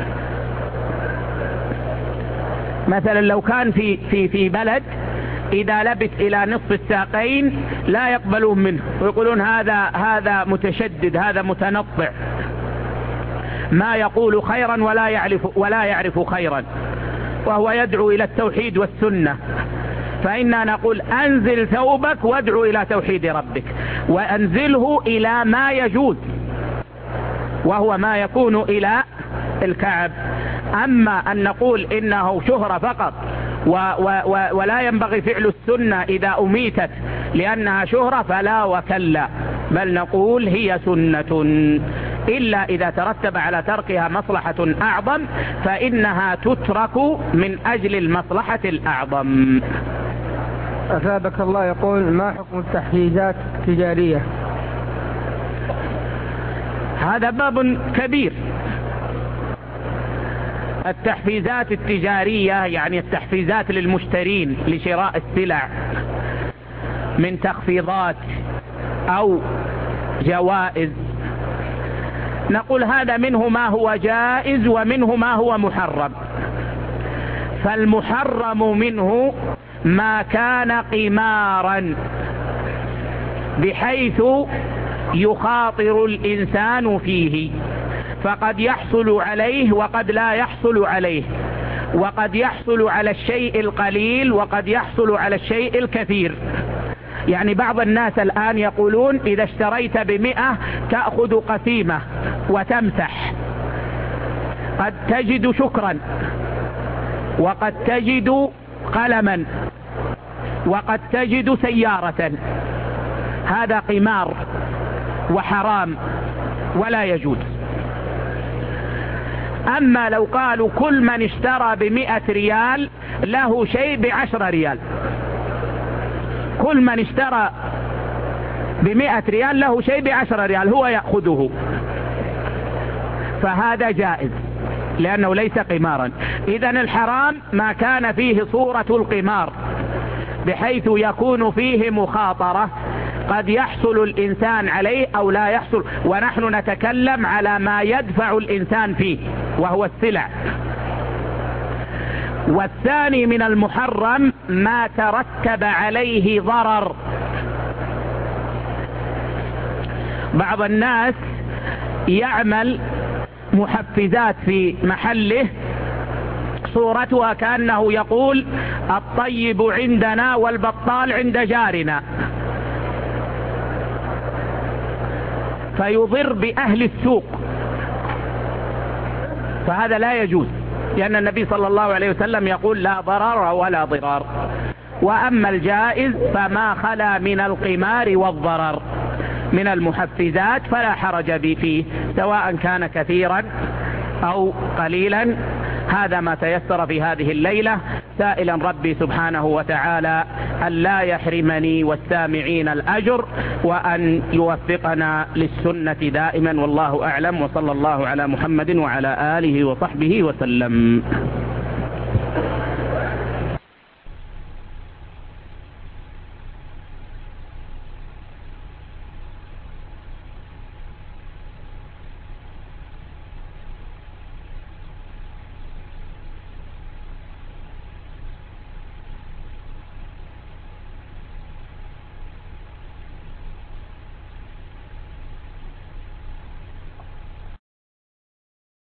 مثلا لو كان في في في بلد إذا لبس إلى نصف الساقين لا يقبلون منه، ويقولون هذا هذا متشدد، هذا متنطع، ما يقول خيرا ولا يعرف ولا يعرف خيرا، وهو يدعو إلى التوحيد والسنة. فإننا نقول أنزل ثوبك وادعو إلى توحيد ربك، وأنزله إلى ما يجوز وهو ما يكون إلى الكعب. أما أن نقول إنه شهرة فقط و و و ولا ينبغي فعل السنة إذا أميتت لأنها شهرة فلا وكلا، بل نقول هي سنة، إلا إذا ترتب على تركها مصلحة أعظم فإنها تترك من أجل المصلحة الأعظم. أثابك الله، يقول ما حكم التحفيزات التجارية؟ هذا باب كبير. التحفيزات التجارية يعني التحفيزات للمشترين لشراء السلع من تخفيضات أو جوائز، نقول هذا منه ما هو جائز ومنه ما هو محرم. فالمحرم منه ما كان قمارا بحيث يخاطر الإنسان فيه، فقد يحصل عليه وقد لا يحصل عليه، وقد يحصل على الشيء القليل وقد يحصل على الشيء الكثير. يعني بعض الناس الآن يقولون إذا اشتريت بمئة تأخذ قسيمة وتمسح، قد تجد شكرا وقد تجد قلما وقد تجد سيارة. هذا قمار وحرام ولا يجوز. أما لو قالوا كل من اشترى بمئة ريال له شيء بعشرة ريال، كل من اشترى بمئة ريال له شيء بعشرة ريال هو يأخذه، فهذا جائز لأنه ليس قمارا. إذن الحرام ما كان فيه صورة القمار بحيث يكون فيه مخاطرة، قد يحصل الإنسان عليه أو لا يحصل، ونحن نتكلم على ما يدفع الإنسان فيه وهو السلع. والثاني من المحرم ما ترتب عليه ضرر. بعض الناس يعمل محفزات في محله صورتها كأنه يقول الطيب عندنا والبطال عند جارنا، فيضر بأهل السوق، فهذا لا يجوز، لأن النبي صلى الله عليه وسلم يقول لا ضرر ولا ضرار. وأما الجائز فما خلا من القمار والضرر من المحفزات فلا حرج فيه، سواء كان كثيرا أو قليلا. هذا ما تيسر في هذه الليلة، سائلا ربي سبحانه وتعالى أن لا يحرمني والسامعين الأجر، وأن يوفقنا للسنة دائما، والله أعلم، وصلى الله على محمد وعلى آله وصحبه وسلم.